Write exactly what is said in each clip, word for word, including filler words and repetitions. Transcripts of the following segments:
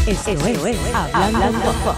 Esto es Hablando Popa.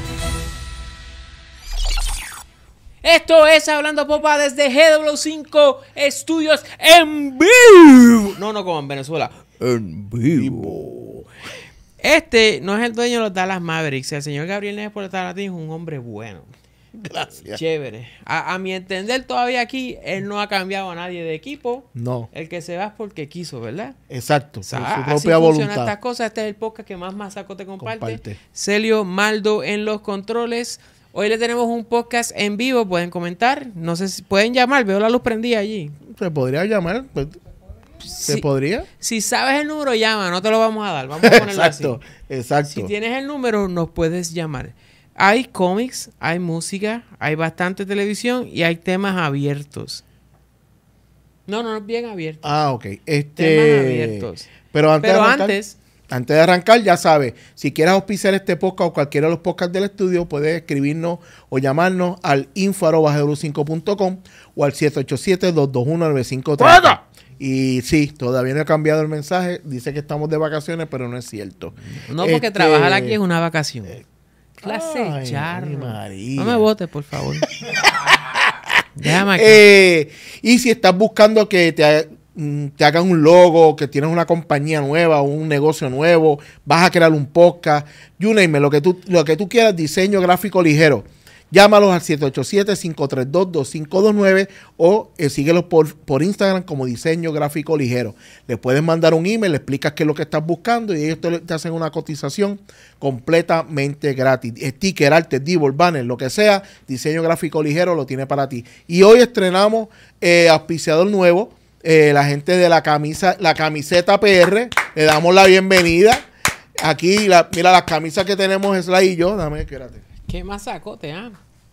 Esto es Hablando Popa desde G W cinco Estudios en vivo. No, no como en Venezuela. En vivo. Este no es el dueño de los Dallas Mavericks. El señor Gabriel Neves Portalatín es un hombre bueno. Gracias. Chévere. A, a mi entender, todavía aquí, él no ha cambiado a nadie de equipo. No. El que se va es porque quiso, ¿verdad? Exacto. O sea, por su así propia funcionan voluntad. estas cosas. Este es el podcast que más Masaco te comparte. Comparte. Celio Maldo en los controles. Hoy le tenemos un podcast en vivo. Pueden comentar. No sé si pueden llamar. Veo la luz prendida allí. ¿Se podría llamar? Pues, ¿Se Si- podría? Si sabes el número, llama. No te lo vamos a dar. Vamos a ponerlo Exacto. así. Exacto. Si tienes el número, nos puedes llamar. Hay cómics, hay música, hay bastante televisión y hay temas abiertos. No, no, bien abiertos. Ah, ok. Este, Temas abiertos. Pero antes Pero de arrancar, antes, antes de arrancar, ya sabes, si quieres auspiciar este podcast o cualquiera de los podcasts del estudio, puedes escribirnos o llamarnos al info arroba g w cinco punto com o al siete ocho siete, dos dos uno, nueve cinco tres. Y sí, todavía no he cambiado el mensaje. Dice que estamos de vacaciones, pero no es cierto. no porque Este, trabajar aquí es una vacación. Clase ay, de charro. María. No me votes, por favor. Déjame aquí. Eh, y si estás buscando que te, mm, te hagan un logo, que tienes una compañía nueva o un negocio nuevo, vas a crear un podcast, you name it, lo que tú, lo que tú quieras, diseño gráfico ligero. Llámalos al siete ocho siete, cinco tres dos, dos cinco dos nueve o eh, síguelos por, por Instagram como Diseño Gráfico Ligero. Le puedes mandar un email, le explicas qué es lo que estás buscando y ellos te, te hacen una cotización completamente gratis. Sticker, arte, dibujo, banner, lo que sea, Diseño Gráfico Ligero lo tiene para ti. Y hoy estrenamos eh, auspiciador nuevo, eh, la gente de la camisa, la camiseta P R. Le damos la bienvenida. Aquí, la, mira, las camisas que tenemos es la y yo. Dame, espérate. ¿Qué masacote, ah?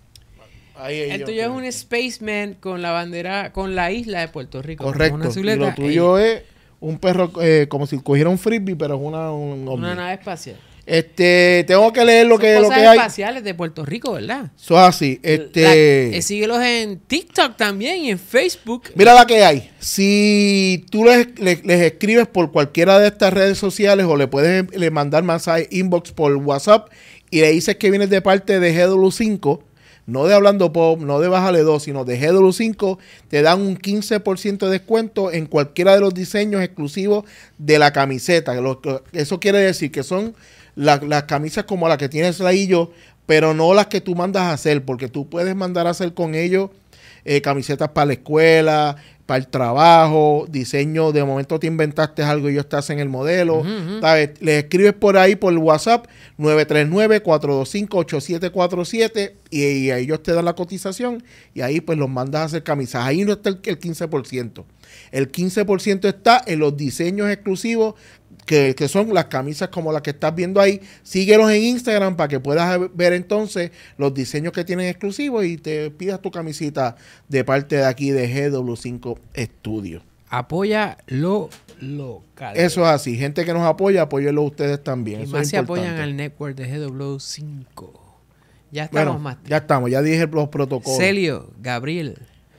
Ahí, ahí El yo, tuyo es espérate. un spaceman con la bandera, con la isla de Puerto Rico. Correcto. Una Y azuleta. lo tuyo es un perro, eh, como si cogiera un frisbee, pero es una, un ovni. Una nave espacial. Este, tengo que leer lo Son que, lo cosas que hay. espaciales de Puerto Rico, ¿verdad? Eso es así. Este, La- eh, síguelos en TikTok también y en Facebook. mira la que hay. Si tú les, les- les escribes por cualquiera de estas redes sociales o le puedes le mandar mensaje inbox por WhatsApp y le dices que vienes de parte de G W cinco, no de Hablando Pop, no de Bájale dos, sino de G W cinco, te dan un quince por ciento de descuento en cualquiera de los diseños exclusivos de la camiseta. Lo que- eso quiere decir que son la- las camisas como la que tienes ahí yo, pero no las que tú mandas a hacer, porque tú puedes mandar a hacer con ellos eh, camisetas para la escuela, para el trabajo, diseño, de momento te inventaste algo y ellos te hacen el modelo. Ujú, ujú. ¿Sabes? Les escribes por ahí por WhatsApp nueve tres nueve, cuatro dos cinco, ocho siete cuatro siete y, y a ellos te dan la cotización y ahí pues los mandas a hacer camisas. Ahí no está el, el quince por ciento. El quince por ciento está en los diseños exclusivos que, que son las camisas como las que estás viendo ahí. Síguelos en Instagram para que puedas ver entonces los diseños que tienen exclusivos y te pidas tu camisita de parte de aquí de G W cinco Studio. Apoya lo local. Eso es así. Gente que nos apoya, apóyenlo ustedes también. Y Eso más es se apoyan importante. al network de G W cinco. Ya estamos Bueno, más. ya estamos. Ya dije los protocolos. Celio, Gabriel,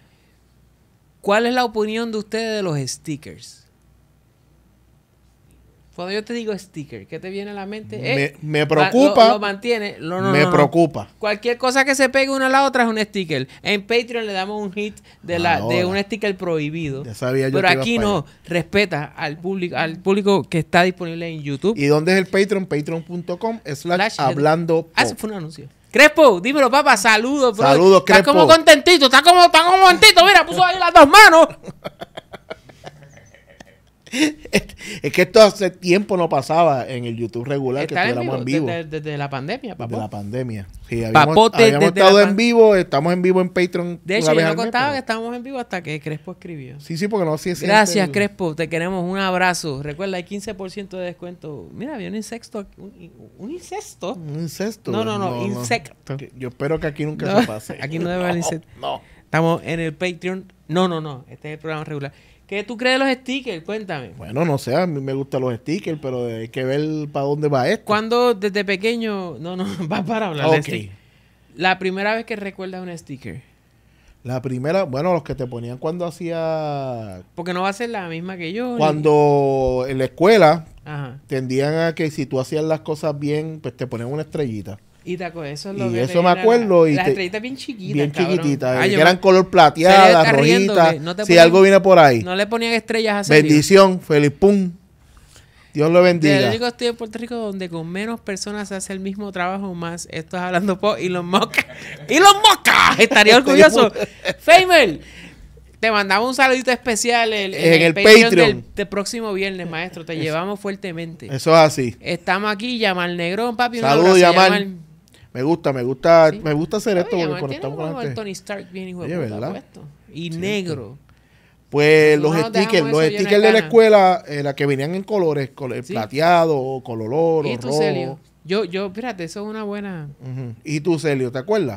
¿cuál es la opinión de ustedes de los stickers? Cuando yo te digo sticker, ¿qué te viene a la mente? Me, Eh, me va- preocupa. Lo, lo mantiene. No, no, me no, no. preocupa. Cualquier cosa que se pegue una a la otra es un sticker. En Patreon le damos un hit de, la, de Ahora. un sticker prohibido. Ya sabía yo Pero que ibas aquí para no. allá. Respeta al público, al público que está disponible en YouTube. ¿Y dónde es el Patreon? Patreon.com slash Slash hablando Ah, eso pop. fue un anuncio. Crespo, dímelo, papá. Saludos, bro. Saludos, Está Crespo. como contentito. Está como, está como contentito. Mira, puso ahí las dos manos. Es que esto hace tiempo no pasaba en el YouTube regular que Está en estuviéramos vivo, en vivo. Desde, desde la pandemia, De papá. la pandemia. Sí, habíamos, Papote habíamos desde estado la en pan- vivo, estamos en vivo en Patreon. De una hecho, vez yo no al mes, contaba pero- que estábamos en vivo hasta que Crespo escribió. Sí, sí, porque no sé si Gracias, el- Crespo. Te queremos. Un abrazo. Recuerda, hay quince por ciento de descuento. Mira, había un insecto. aquí- Un, un incesto. Un incesto. No, no, no, insecto. Que- Yo espero que aquí nunca No, se pase. aquí no debe haber insecto. No. Estamos en el Patreon. No, no, no. Este es el programa regular. ¿Qué tú crees de los stickers? Cuéntame. Bueno, no sé, a mí me gustan los stickers, pero hay que ver para dónde va esto. Cuando desde pequeño. No, no, va para hablar Ok. de stickers. La primera vez que recuerdas un sticker. La primera, bueno, los que te ponían cuando hacía... Porque no va a ser la misma que yo. Cuando en la escuela Ajá. tendían a que si tú hacías las cosas bien, pues te ponían una estrellita. Y te acuerdas, eso es lo Y que eso te me viene a acuerdo, La, y las te- estrellitas bien chiquitas, Bien cabrón. chiquititas, Ah, eh, yo que eran me- color Se plateada, está riendo rojita. que no te Si ponían- algo viene por ahí. No le ponían estrellas a serio. Bendición, feliz pum. Dios lo Del bendiga. único estudio de Puerto Rico donde con menos personas se hace el mismo trabajo más. Esto es hablando po y los moscas. ¡Y los moscas! Estaría orgulloso. Famer, te mandamos un saludito especial el- en, En el Patreon Patreon. del, del próximo viernes, maestro. Te llevamos fuertemente. Eso es así. Estamos aquí, Yamal Negrón, papi. un Saludos, abrazo, Yamal. Me gusta, me gusta, Sí. me gusta hacer esto Oye, porque Yamal tiene conectamos con como la el gente. Tony Stark bien hijo de Oye, puta ¿verdad? puesto. Y negro. Pues los Nosotros nos stickers, dejamos los eso lleno de stickers de la ganas. escuela, eh, la que venían en colores, color Sí. plateado, color oro, ¿Y tú, rojo. Celio? Yo, yo, fíjate, eso es una buena... Ujú. ¿Y tú, Celio, te acuerdas?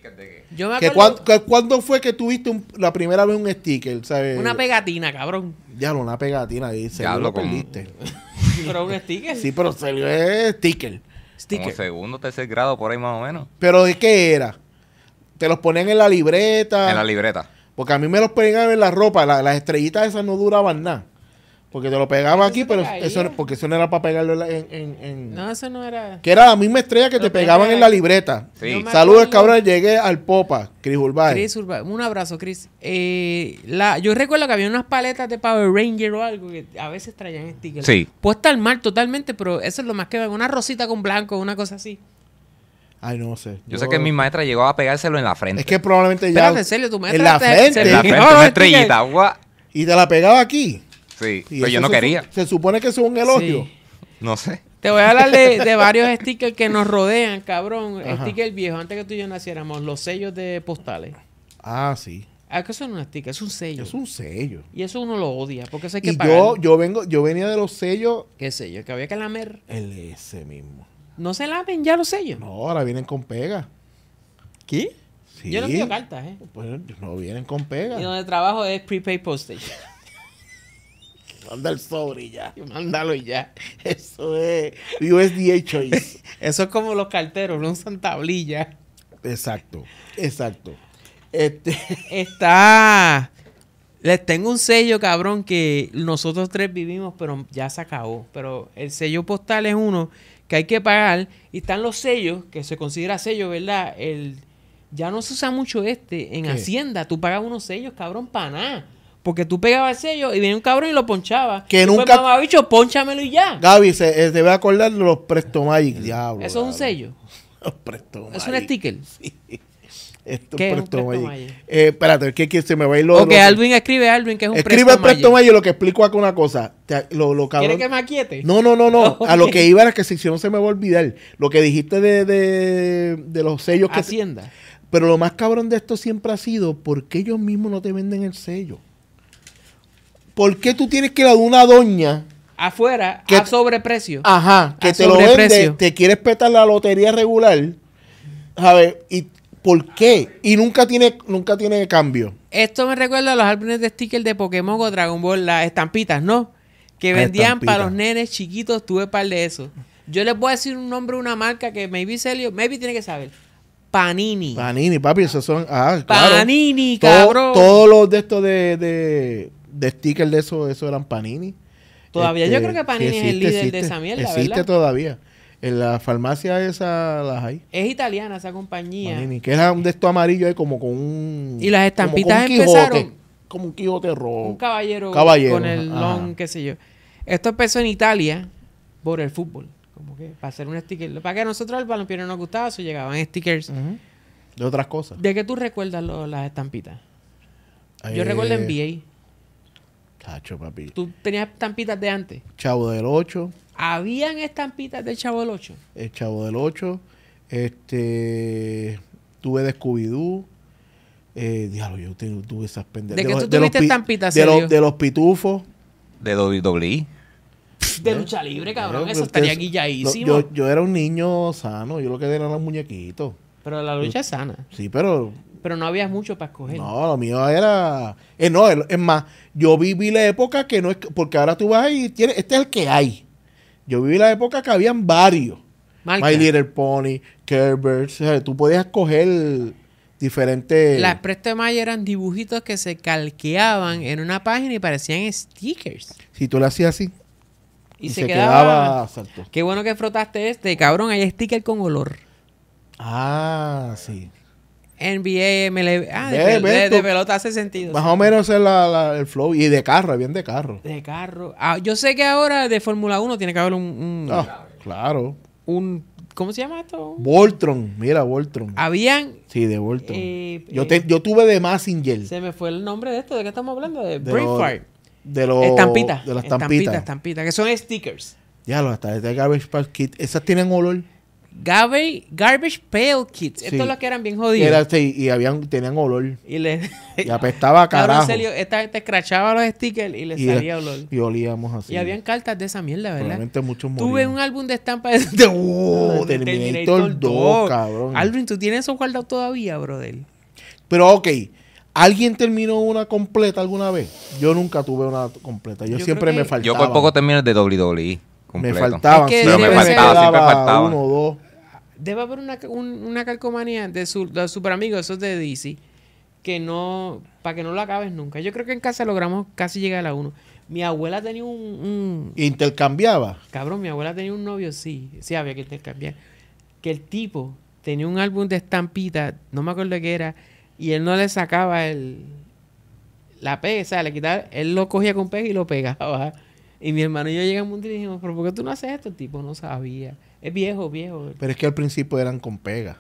Yo me ¿Que acuerdo... cuán- que ¿Cuándo fue que tuviste un- la primera vez un sticker? ¿Sabes? Una pegatina, cabrón. Ya, una pegatina ahí, Celio Diablo, lo con- perdiste. Pero un sticker. Sí, pero Celio es sticker. Como Sticker. segundo, tercer grado, por ahí más o menos. ¿Pero de qué era? ¿Te los ponían en la libreta? En la libreta. Porque a mí me los pegaban en la ropa. la- las estrellitas esas no duraban nada. Porque te lo pegaban Eso aquí, se te pero caía. eso, no- porque eso no era para pegarlo en... la- en- en- en- No, eso no era... Que era la misma estrella que Lo te pegaban pega- en la libreta. Sí. Yo me Saludos, acuerdo- cabrón. Llegué al Popa, Chris Urbay. Chris Urba- un abrazo, Chris. Eh, la, yo recuerdo que había unas paletas de Power Ranger o algo que a veces traían stickers. Sí. Puede estar mal totalmente, pero eso es lo más que ven. Una rosita con blanco, una cosa así. Ay, no sé. Yo sé que mi maestra llegó a pegárselo en la frente. Es que probablemente ya... Espérate, en serio, tu maestra En la te- frente. se en la fijó frente, en una el sticker. estrellita. guau. Y te la pegaba aquí. Sí, Y pero yo eso no se- quería. Se supone que eso es un elogio. Sí. No sé. Te voy a hablar de, de varios stickers que nos rodean, cabrón. Ajá. Stickers viejos, antes que tú y yo naciéramos, los sellos de postales. Ah, sí. Ah, que eso no es un sticker, es un sello. Es un sello. Y eso uno lo odia, porque eso hay que Y pagar. yo, yo vengo, yo venía de los sellos, ¿Qué sello? Que había que lamer. el ese mismo. No se lamen ya los sellos. No, ahora vienen con pega. ¿Qué? Sí. Yo no pido cartas, ¿eh? Pues no vienen con pega. Y donde trabajo es prepaid postage. Manda el sobre y ya. Y mándalo y ya. Eso es U S D A Choice. Eso es como los carteros, no usan tablilla. Exacto, exacto. Este, Está... Les tengo un sello, cabrón, que nosotros tres vivimos, pero ya se acabó. Pero el sello postal es uno que hay que pagar. Y están los sellos, que se considera sello, ¿verdad? El... Ya no se usa mucho este. En ¿Qué? Hacienda, tú pagas unos sellos, cabrón, para nada. Porque tú pegabas el sello y venía un cabrón y lo ponchaba. Que Tú, pues, nunca- mamá, bicho, pónchamelo y ya. Gaby se eh, debe acordar de los Presto Magic, diablo. Eso es un Gaby. sello. Los Presto Es un Magic. sticker. Esto ¿Qué es es un Presto Presto Magic. Magic? Eh, espérate, ¿qué que se me va a ir lo Ok, lo- Alvin escribe Alvin, que es un Escribe Presto el Presto Magic. Magic, lo que explico acá una cosa. Te- Lo, lo cabrón- ¿Quiere que me aquiete? No, no, no, no. A lo Ok. que iba era que si si no se me va a olvidar. Lo que dijiste de, de, de los sellos que... Hacienda. Pero lo más cabrón de esto siempre ha sido ¿por qué ellos mismos no te venden el sello? ¿Por qué tú tienes que ir a una doña, Afuera, ¿Qué- a sobreprecio. ajá, que A te lo vende, sobreprecio. te quieres petar la lotería regular? A ver, ¿y por qué? Y nunca tiene, nunca tiene cambio. Esto me recuerda a los álbumes de stickers de Pokémon o Dragon Ball, las estampitas, ¿no? Que Las vendían estampitas. para los nenes chiquitos, tuve par de eso. Yo les voy a decir un nombre de una marca que maybe Celio, maybe tiene que saber. Panini. Panini, papi, esos son... Ah, claro. Panini, Todo- cabrón. Todos los de estos de, de, de stickers de eso, eso eran Panini. Todavía yo Este, creo que Panini sí es el existe, líder de existe. esa mierda, Existe ¿verdad? todavía. En la farmacia esa las hay. Es italiana esa compañía. Panini, que era un de estos amarillos ahí como con un... Y las estampitas como con un Quijote, empezaron- como un Quijote rojo. Un caballero, Caballero, con el ajá. long, qué sé yo. Esto empezó en Italia por el fútbol. Como que para hacer un sticker. Para que a nosotros el balompié no nos gustaba, eso llegaban stickers. Ujú. De otras cosas. ¿De qué tú recuerdas lo- las estampitas? Yo Eh, recuerdo N B Cacho, papi. A. Tú tenías estampitas de antes. Chavo del ocho. Habían estampitas del Chavo del ocho. El Chavo del ocho. Este... Tuve de Scooby-Doo. Eh, diablo, yo tu- tuve esas pendejas. ¿De qué los- tú tuviste los pi- estampitas, de, Sergio? los, de los pitufos. De doble u doble u E. De lucha libre, cabrón. Eh, Eso ustedes- estaría guilladísimo. lo- Yo, yo era un niño sano. Yo lo que era eran los muñequitos. Pero la lucha es sana. Sí, pero... Pero no había mucho para escoger. No, lo mío era... Eh, no, es es más, yo viví la época que no es... que- Porque ahora tú vas ahí y tienes... Este es el que hay. Yo viví la época que habían varios. Marca. My Little Pony, Kerber. O sea, tú podías escoger diferentes... Las Presto Mayo eran dibujitos que se calqueaban en una página y parecían stickers. Si tú le hacías así, Y, y se, se quedaba... quedaba... exacto. Qué bueno que frotaste este. Cabrón, hay sticker con olor. Ah, sí. N B A, M L B... Ah, de, Ve, pel- ve, de- de tú- pelota hace sentido. Más sí. o menos es la, la- el flow. Y de carro, bien de carro. De carro. Ah, yo sé que ahora de Fórmula uno tiene que haber un... un, Ah, claro. un- ¿Cómo se llama esto? Voltron, mira, Voltron. Habían... Sí, de Voltron. eh, yo, eh, te- yo tuve de Massinger. Se me fue el nombre de esto. ¿De qué estamos hablando? De, De Braveheart. De los... Estampita. De las Estampita, estampitas. estampita. Que son stickers. Ya, los hasta de Garbage Pail Kit. Esas tienen olor. Garbage, garbage Pail Kids. Estos Sí. son los que eran bien jodidos. Era, sí, y habían, tenían olor. Y le... Y apestaba a Cabrón, carajo. en serio, esta gente escrachaba los stickers y le Y, salía olor. y olíamos así. Y habían cartas de esa mierda, ¿verdad? Probablemente muchos Tuve morían. un álbum de estampas de, de, Ah, de de Terminator Terminator dos, dos. cabrón. Aldrin, ¿tú tienes eso guardado todavía, brother? Pero ok, ¿alguien terminó una completa alguna vez? Yo nunca tuve una completa. Yo, Yo siempre creo que- me faltaba. Yo por poco termino el de W W E Me completo. faltaban. Es que siempre debe me ser- quedaba siempre faltaba. uno o dos. Debe haber una, un- una calcomanía de, su, de Super Amigos, esos de D C, que no... Para que no lo acabes nunca. Yo creo que en casa logramos casi llegar a la uno. Mi abuela tenía un... un Intercambiaba. Cabrón, mi abuela tenía un novio, sí. Sí, había que intercambiar. Que el tipo tenía un álbum de estampitas, no me acuerdo qué era, y él no le sacaba el... La pega, o sea, le quitaba... Él lo cogía con pega y lo pegaba. Y mi hermano y yo llegamos y dijimos, ¿pero por qué tú no haces esto? El tipo no sabía. Es viejo, viejo. Pero es que al principio eran con pega.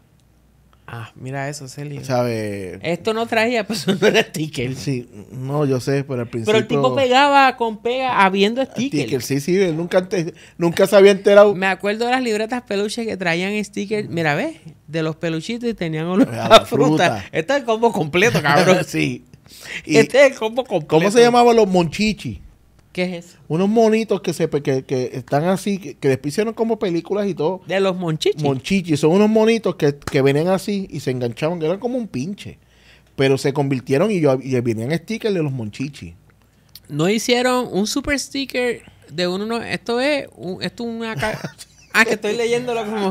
Ah, mira eso, Celio. ¿Sabes? Esto no traía, pues no era sticker. Sí, no, yo sé, pero al principio... Pero el tipo pegaba con pega habiendo stickers. Sticker, sí, sí, él nunca, antes- nunca se había enterado. Me acuerdo de las libretas peluches que traían stickers. Mira, ves, de los peluchitos y tenían olor A a la fruta. fruta. Este es el combo completo, cabrón. Sí. Y, Este es el combo completo. ¿cómo se llamaban los monchichi? ¿Qué es eso? Unos monitos que se que, que están así, que, que después hicieron como películas y todo. De los monchichis. Monchichi, son unos monitos que, que venían así y se enganchaban, que eran como un pinche. Pero se convirtieron y, yo, y venían stickers de los monchichi. No hicieron un super sticker de uno. No, esto es, un, esto es una. ca- Ah, que estoy leyéndolo como.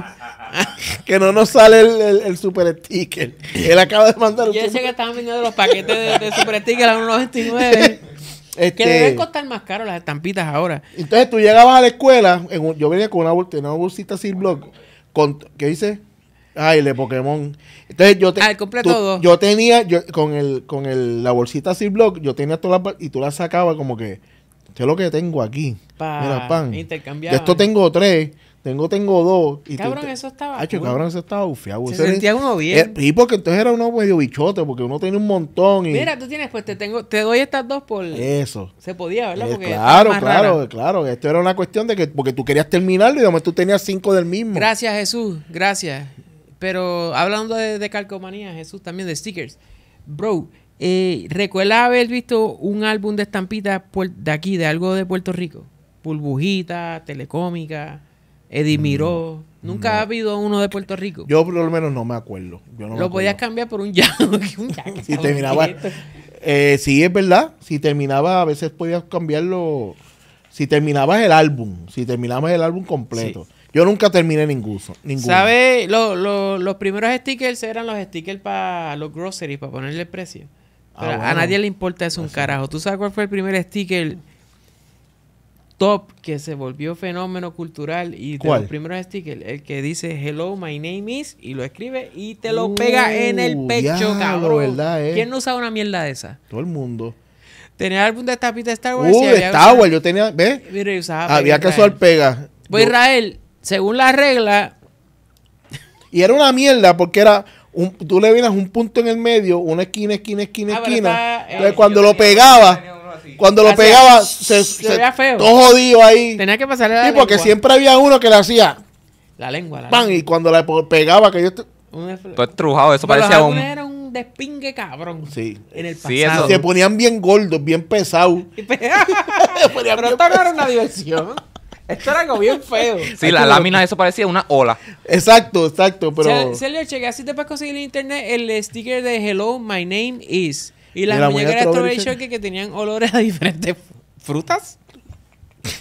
Que no nos sale el, el, el super sticker. Él acaba de mandar un Yo decía que super- estaban vendiendo los paquetes de, de super sticker a uno noventa y nueve. Este, Que deben costar más caro las estampitas ahora. Entonces tú llegabas a la escuela, en un- yo venía con una, bol- tenía una bolsita Ziploc, con, ¿qué dice? Ay, el de Pokémon. Entonces yo, te- Ah, el completo tú- dos. yo tenía, yo, con el con el, la bolsita Ziploc, yo tenía todas las, y tú las sacabas como que, esto es lo que tengo aquí. Pa- Mira, pan. intercambiaban. De esto tengo tres, tengo, tengo dos. Y tú Cabrón, te- eso estaba Hacho, cool. cabrón, eso estaba bufiado. Se Eso era- sentía uno bien. eh, y porque entonces era uno medio bichote, porque uno tenía un montón y Mira, tú tienes, pues te tengo, te doy estas dos por. eso. Se podía, ¿verdad? Eh, Porque claro, estaban más claro, raras. claro. Esto era una cuestión de que porque tú querías terminarlo y además tú tenías cinco del mismo. Gracias, Jesús, gracias. Pero hablando de, de calcomanía, Jesús, también de stickers. Bro, eh, ¿recuerdas haber visto un álbum de estampitas puer- de aquí, de algo de Puerto Rico? Burbujita, Telecómica, Eddie Miró. Nunca ha habido uno de Puerto Rico. Yo por lo menos no me acuerdo. Yo no me Lo podías acuerdo. cambiar por un yankee. Un yankee, Si terminaba, bonito. eh, sí, es verdad. Si terminaba, a veces podías cambiarlo. Si terminabas el álbum, si terminabas el álbum completo. Yo nunca terminé ninguno. ninguno. ¿Sabes? Lo- lo- los primeros stickers eran los stickers para los groceries, para ponerle el precio. Pero Ah, a bueno. nadie le importa eso un carajo. ¿Tú sabes cuál fue el primer sticker top que se volvió fenómeno cultural? Y de ¿Cuál? los primeros stickers, el que dice Hello, my name is, y lo escribe y te lo pega en el Uh, pecho, diablo, cabrón. ¿verdad, eh? ¿Quién no usaba una mierda de esa? Todo el mundo. Tenía álbum de tapita de Star Wars. Uh, y de había Star usado- Wars, yo tenía, ¿ves? Mira, y usaba Había pega que usar pega. Pues Yo- Israel, según la regla, y era una mierda porque era un, tú le vienes un punto en el medio, una esquina, esquina, esquina, Ah, pero esquina. está- Entonces, eh, cuando yo lo tenía- pegaba, yo tenía uno así. cuando lo Hacía- pegaba, se, se se- veía feo. todo jodido ahí. tenía que pasarle la Sí, porque lengua. siempre había uno que le hacía La lengua, la pan lengua. y cuando le po- pegaba que yo te- Un- Todo estrujado, eso Pero los parecía álbumes un... eran un despingue cabrón. sí. En el Sí, pasado. eso- Se ponían bien gordos, bien pesados. Pero esto no era una diversión. Esto era algo bien feo. Sí, la lámina, eso parecía una ola. Exacto, exacto, pero Se, se le chequea, así te puedes conseguir en internet el sticker de Hello, my name is. Y las Y la muñecas de muñeca Strawberry Strawberry Shortcake que tenían olores a diferentes frutas.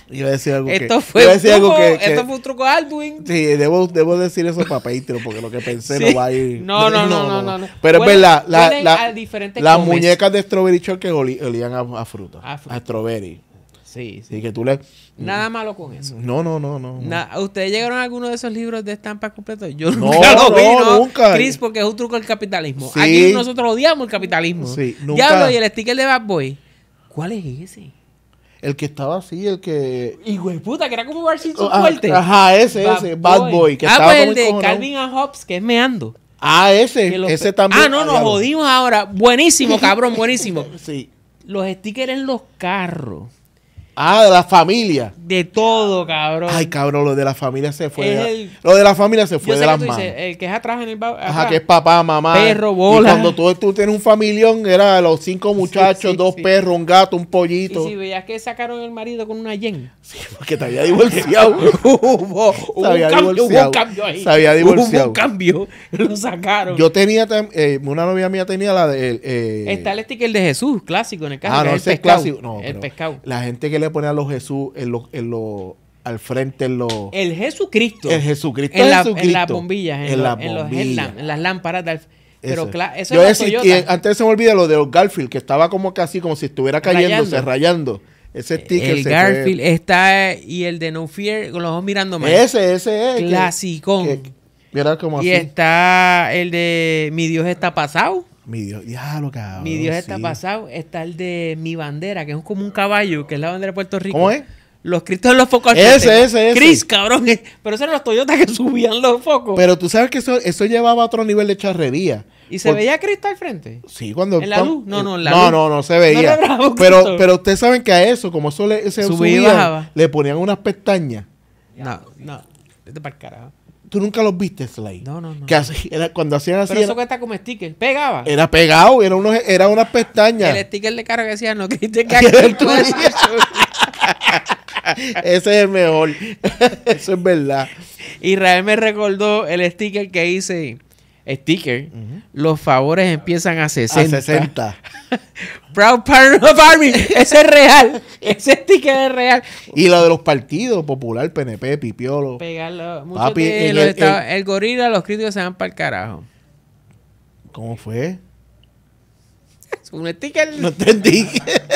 Iba a decir algo que... Esto fue iba a un decir algo truco, que- que- esto fue un truco de Alduin. Sí, debo, debo decir eso para Patreon, porque lo que pensé Sí. no va a ir... No, no, no, no, no, no. Pero Bueno, es verdad, la, vienen la- a diferentes las comes. muñecas de Strawberry Shortcake oli- olían a, a fruta, A a, fruta. strawberry. Sí, sí. Así que tú le... Nada malo con eso. No, no, no, no. no. Na- ¿Ustedes llegaron a alguno de esos libros de estampas completos? Yo No, nunca lo vi, no, ¿no? nunca. Chris, porque es un truco del capitalismo. Sí. Aquí nosotros odiamos el capitalismo. Sí, nunca. Diablo, y el sticker de Bad Boy. ¿Cuál es ese? El que estaba así, el que... Hijo de puta, que era como un barcito Ah, fuerte. Ajá, ese, ese, Bad Boy, que ah, estaba pues como el de encojonado. Calvin and Hobbes, que es meando. Ah, ese, Que los ese pe- también. Ah, no, nos diablo. jodimos ahora. Buenísimo, cabrón, buenísimo. Sí. Los stickers en los carros. Ah, de la familia. De todo, cabrón. Ay, cabrón, lo de la familia se fue. Es de la- el- Lo de la familia se Yo fue sé de que las tú manos. dices, el que es atrás en el... ba- Ajá, atrás. que es papá, mamá. Perro, Y bola. cuando tú, tú tienes un familión, era los cinco muchachos, sí, dos sí. perros, un gato, un Y pollito. si veías que sacaron el marido con una yen. Sí, porque te había divorciado. hubo, hubo Se había un cambio, hubo divorciado. un cambio ahí. Se había divorciado. Hubo un cambio. Lo sacaron. Yo tenía, tam- eh, una novia mía tenía la de... eh, Está el sticker de Jesús, clásico en el carro. Ah, que no, es ese el es pescado. clásico. No, el pero pescado. La gente que le pone a los Jesús en los, en los, al frente en los... El Jesucristo. El Jesucristo. En, la- Jesucristo. en las bombillas. En, En los- las en los bombillas. headlamps, en las lámparas. del- pero Eso. claro, eso Yo es decía, la y Toyota. antes se me olvida lo de los Garfield, que estaba como casi como si estuviera cayéndose, Rayando. rayando. Ese sticker El se Garfield fue. está y el de No Fear con los ojos mirando mal. Ese, ese es. que- Clasicón. que- Mira como Y así. está el de Mi Dios está pasado. Mi Dios, diablo, cabrón. Mi Dios está sí. pasado. Está el de Mi Bandera, que es como un caballo, que es la bandera de Puerto Rico. ¿Cómo es? Los cristos en los focos. al Ese, frente. ese, ese. Chris, cabrón. eh, Pero esos eran los Toyotas que subían los focos. Pero tú sabes que eso, eso llevaba a otro nivel de charrería. ¿Y se Por- veía Cristo al frente? Sí, cuando... ¿En la cuan- luz? No, no, en la no, luz. no, no se No veía. le grabó un pero, Cristo. pero ustedes saben que a eso, como eso le, se Subía y subía, bajaba. le ponían unas pestañas. No, no. Vete para el carajo. ¿Tú nunca los viste, Slay? No, no, no. Que así, era, cuando hacían así, Pero eso era, cuesta como sticker. Pegaba. era pegado, era, unos, era unas pestañas. El sticker de carro que decía, no critiques Era aquí. el tuyo. Ese es el mejor. Eso es verdad. Israel me recordó el sticker que hice. Sticker. Los favores empiezan a sesenta. A sesenta. Proud Partner of Army. Ese es real. Ese sticker es real. Y lo de los partidos, Popular, P N P, Pipiolo. Pegarlo. Muchos Papi, de en los el- estados- en- el gorila, los críticos se van para el carajo. ¿Cómo fue? Es un sticker. No entendí.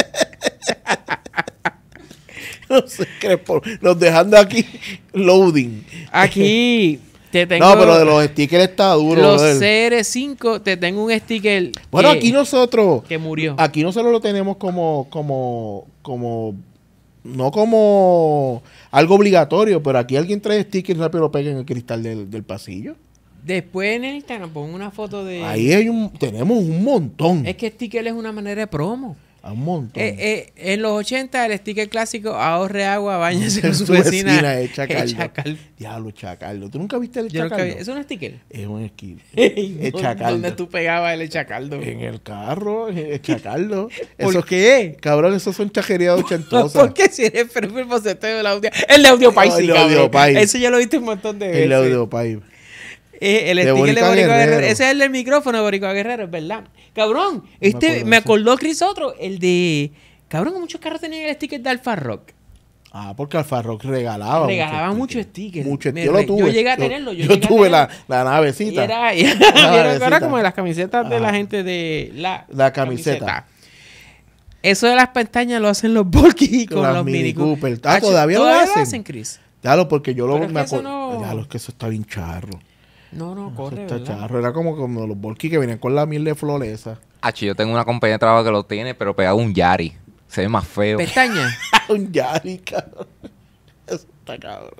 No sé qué. por- Nos dejando aquí loading. Aquí te tengo. No, pero de los stickers está duro. los brother. C R cinco te tengo un sticker. Bueno, que- aquí nosotros. que murió. Aquí nosotros lo tenemos como, como, como, no como algo obligatorio, pero aquí alguien trae stickers rápido lo pega en el cristal del, del pasillo. Después en el Instagram pongo una foto de. Ahí hay un, tenemos un montón. Es que sticker es una manera de promo. Un montón. Eh, eh, en los ochenta el sticker clásico, ahorre agua, bañese con su Tu vecina. echa caldo. Echa caldo. Diablo, chacardo. ¿Tú nunca viste el Yo nunca chacardo? vi- ¿Es un sticker? Es un esquí. ¿Dónde- Echa caldo. ¿Dónde tú pegabas el echacaldo? En el carro, echa caldo. ¿Por Eso, qué? cabrón, esos son chajerías ochentosa. ¿Por qué si eres perfil boceteo del audio? El de AudioPie, No, sí, el de cabrón. AudioPie. Eso ya lo viste un montón de veces. El audio pipe. Eh, el De sticker de Boricua Boricua Guerrero. Guerrero. Ese es el del micrófono de Boricua Guerrero, es verdad. Cabrón, me este acuerdo me de ese. acordó Chris otro, el de... Cabrón, que muchos carros tenían el sticker de Alfa Rock. Ah, porque Alfa Rock regalaba. Regalaba mucho muchos stickers. Mucho Me Yo lo re- tuve. yo llegué a tenerlo, yo Yo, llegué a tuve la, tenerlo. la Y navecita. era, y era, La era navecita. como de las camisetas de la Ajá. gente de la, La camiseta. Eso de las pestañas lo hacen los Volky con, Las los Mini Mini Cooper. Cooper. Ah, Hacho, ¿todavía lo hacen? hacen, Chris? Claro, porque yo lo Pero es me que eso acuerdo. no- Claro, es que eso está bien charro. No, no, Eso corre, está ¿verdad? charro. Era como, como los Volky que venían con la miel de flores esa. Achi, yo tengo una compañía de trabajo que lo tiene, pero pegado un Yari. Se ve más feo. Pestañas. Un Yari, cabrón. Eso está cabrón.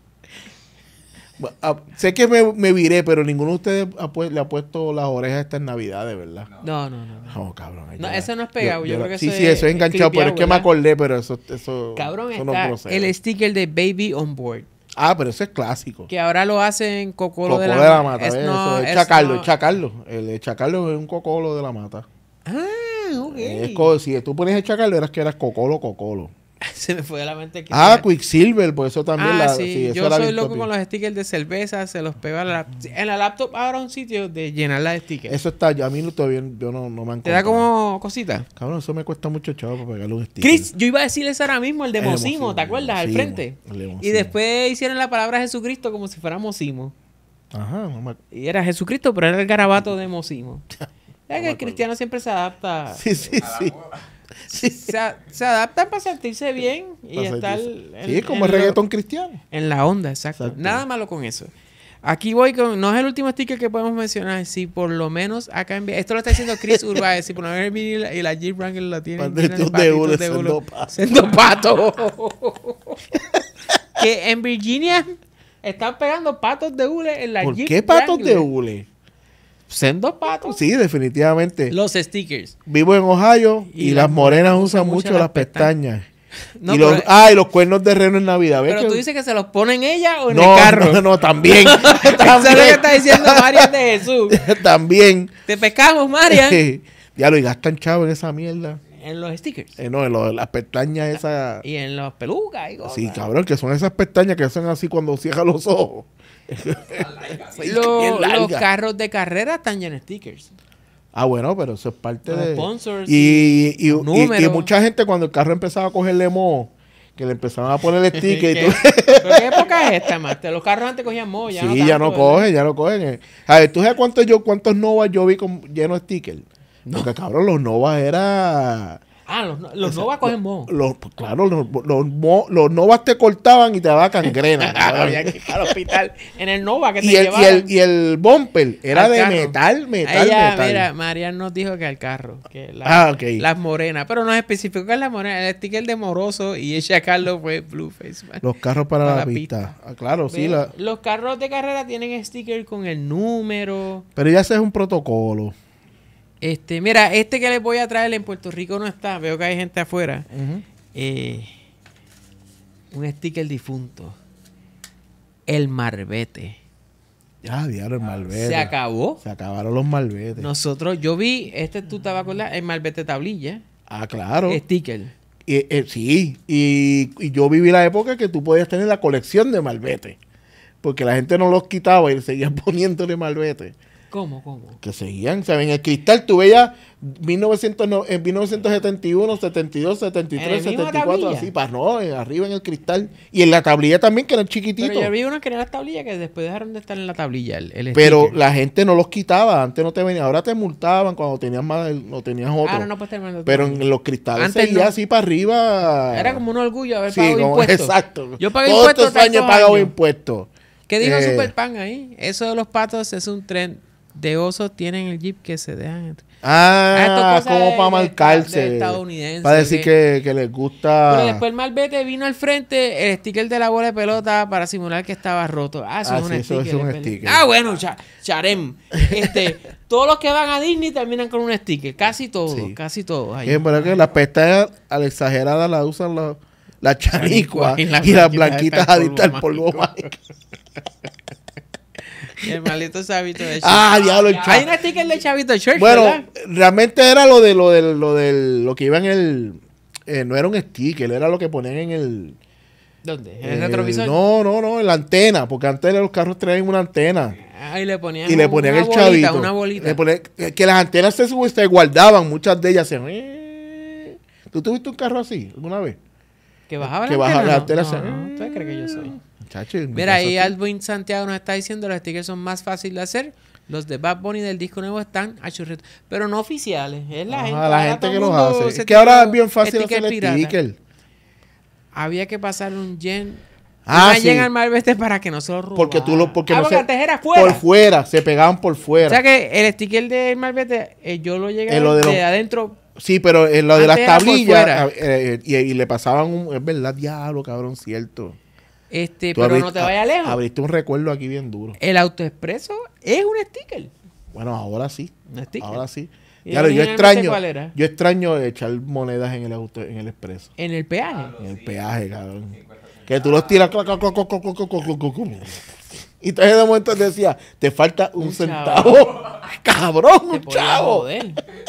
Bueno, ah, sé que me, me viré, pero ninguno de ustedes ha pu- le ha puesto las orejas estas navidades, ¿verdad? No, no, no. no. No, cabrón. No, ya- eso no es pegado, yo creo que sí, eso sí, es eso es enganchado, pero es clipeado, que me ¿verdad? acordé, pero eso, eso, Cabrón, eso no está procede. el sticker de Baby on Board. Ah, pero eso es clásico. Que ahora lo hacen Cocolo Cocolo de de la, la, mata, es- ¿ves? no, Eso es es chacarlo, no- es chacarlo. El chacarlo es un cocolo de la mata. Ah, ok. Es co- si tú pones el chacarlo, eras que eras cocolo, cocolo. Se me fue de la mente. Que Ah, era- Quicksilver, por eso también Ah, la... sí. sí, eso Yo era soy bien loco tópico. con los stickers de cerveza. Se los pego a la laptop. En la laptop ahora un sitio de llenarla de stickers. Eso está, a mí no, todavía yo no, no me han ¿Te da comprado. como cosita? Cabrón, eso me cuesta mucho, chavo, para pegarle un sticker. Chris, yo iba a decirles ahora mismo el de El de Mosimo, Mosimo, ¿te acuerdas? Al sí, frente. el de Y Mosimo. después hicieron la palabra Jesucristo como si fuera Mosimo. Ajá, no me... Y era Jesucristo, pero era el garabato de Mosimo. Es que el acuerdo. cristiano siempre se adapta. Sí, sí, sí. Se, a- se adaptan para sentirse bien y Para estar sentirse- en, Sí, como en el lo- reggaetón cristiano. en la onda, exacto. Exacto. Nada malo con eso. Aquí voy con, no es el último sticker que podemos mencionar, si por lo menos acá en esto lo está diciendo Chris Urbáez, si por lo menos el vinil y la Jeep Wrangler lo tienen Patitos tienen de patitos hule, de siendo hule, pato. siendo pato. Que en Virginia están pegando patos de hule en la ¿Por Jeep qué patos de Wrangler. hule? Siendo patos. Sí, definitivamente. Los stickers. Vivo en Ohio y, Y las las morenas morenas usan usan mucho mucho las las pestañas. No, y los, pero- ah, y los cuernos de reno en Navidad. ¿ves Pero que- tú dices que se los ponen ella o en no, el carro. No, no, también. Eso es lo que también. está diciendo Marian de Jesús. también. Te pescamos, Marian. Ya lo y gastan chavo en esa mierda. En los stickers. Eh, no, en lo- las pestañas esas. Y en los pelucas y cosas. Sí, cabrón, que son esas pestañas que hacen así cuando cierra los ojos. Sí, Lo- bien los larga. carros de carrera están llenos de stickers. Ah, bueno, pero eso es parte Los de... sponsors Y, y, y, números. y mucha gente cuando el carro empezaba a cogerle moho, que le empezaban a poner el sticker y ¿Qué? todo. ¿Pero qué época es esta, Master? Los carros antes cogían moho. Ya Sí, no ya tanto, no ¿verdad? cogen, ya no cogen. eh. A ver, ¿tú sabes cuántos, yo, cuántos Novas yo vi con, llenos de sticker? Porque, cabrón, los Novas era... Ah, los, los Nova cogen moho. Los, pues, claro, los, los, mo- los Novas te cortaban y te daban cangrena. Había que ir al hospital. En el Nova que te y, el, y, llevaban. el, y el bumper era Al de carro. metal, metal, Ella, metal. mira, Marian nos dijo que al carro. Que la- Ah, ok. Las morenas. Pero no especificó que es la morena. El sticker de moroso y ella, Carlos, fue Blueface. Man. Los carros para, Para la la pista. Ah, claro, sí. Ve, La, Los carros de carrera tienen sticker con el número. pero ya ese es un protocolo. Este, mira, este que les voy a traer en Puerto Rico no está. Veo que hay gente afuera. Eh, un sticker difunto. El Marbete. Ya, diablo, el malvete. Se acabó. Se acabaron los malvetes. Nosotros, yo vi, este tú te vas a acordar, el Marbete tablilla. Ah, claro. Sticker. Y, eh, sí, y, y yo viví la época que tú podías tener la colección de malvete. Porque la gente no los quitaba y seguían poniéndole malvete. ¿Cómo, cómo? Que seguían, ¿sabes? En el cristal tú veías mil novecientos, no- en mil novecientos setenta y uno, setenta y dos, setenta y ¿En tres, el mismo setenta y cuatro, tablilla? así, para no, eh, arriba en el cristal. Y en la tablilla también, que eran chiquititos. Pero yo vi unos que eran las tablillas que después dejaron de estar en la tablilla. El, el Pero sticker. la gente no los quitaba, antes no te venía, ahora te multaban cuando tenías más, no tenías otro. Ah, no, no puedes terminar. Pero en los cristales Antes seguía no. así para arriba. Era como un orgullo haber Sí, pagado como- impuestos. exacto. Yo pagué Todos impuestos estos años he tantos pagado años. impuestos. ¿Qué dijo Eh, Superpan ahí? Eso de los patos es un tren de osos tienen el jeep que se dejan. entre- Ah, Ah, esto cosa como de- para de- marcarse. de estadounidense, Para decir ok. que, que les gusta. Pero después el Malvete vino al frente el sticker de la bola de pelota para simular que estaba roto. Ah, eso Ah, es un sí, eso sticker. es un es verdad. sticker. Ah, bueno, cha- charem. Este, todos los que van a Disney terminan con un sticker. Casi todos, Sí. casi todos. ahí. Es verdad que las pestañas al exageradas las usan los, las chanicuas Y y, las las blanquitas blanquitas al adictas al polvo polvo mágico. Y el maldito Chavito de Church. Ah, diablo, el Hay cha- un sticker de Chavito Church, Bueno, ¿verdad? realmente era lo de lo del lo del lo que iba en el eh, no era un sticker, era lo que ponían en el ¿Dónde? ¿En el eh, retrovisor? No, no, no, en la antena, porque antes los carros traían una antena. Ah, y le ponían, Y le ponían una el bolita, chavito. Una bolita. Le ponían- que, que las antenas se, sub- se guardaban, muchas de ellas se... eh. ¿Tú tuviste un carro así alguna vez? ¿Que bajaba que la baja antena? la No, antena, no, se- no, ¿tú crees que yo soy? Chacho, en mi Mira, casa ahí sí. Alvin Santiago nos está diciendo los stickers son más fáciles de hacer. Los de Bad Bunny del disco nuevo están a churrito. Pero no oficiales. Es la Ajá, gente, la ahora gente todo que el los mundo hace. se Es que ahora tiró es bien fácil sticker hacer el pirata. sticker. Había que pasar un yen. Ah, una sí. yen al Malvete para que no se lo robaran. Porque tú lo... Porque ah, no porque se- antes era fuera. Por fuera, se pegaban por O fuera. sea que el sticker del Malvete, eh, yo lo llegué Eh, lo de de, los- adentro. Sí, pero en lo de las Antes era por tablillas fuera. eh, y, y le pasaban un... Es verdad, diablo, cabrón, cierto. Este, Tú pero abri- no te vayas lejos. Abriste un recuerdo aquí bien duro. El autoexpreso es un sticker. Bueno, ahora sí. Un sticker. Ahora sí. ¿Y Claro, yo originalmente extraño, cuál era? yo extraño echar monedas en el auto, en el expreso, En el peaje. en el peaje, cabrón. Que tú los tiras, clac, clac, clac, clac, clac, clac, clac, clac, clac, clac. Y entonces de momento te decía, te falta un, Un centavo. Cabrón, Te un podía chavo. joder.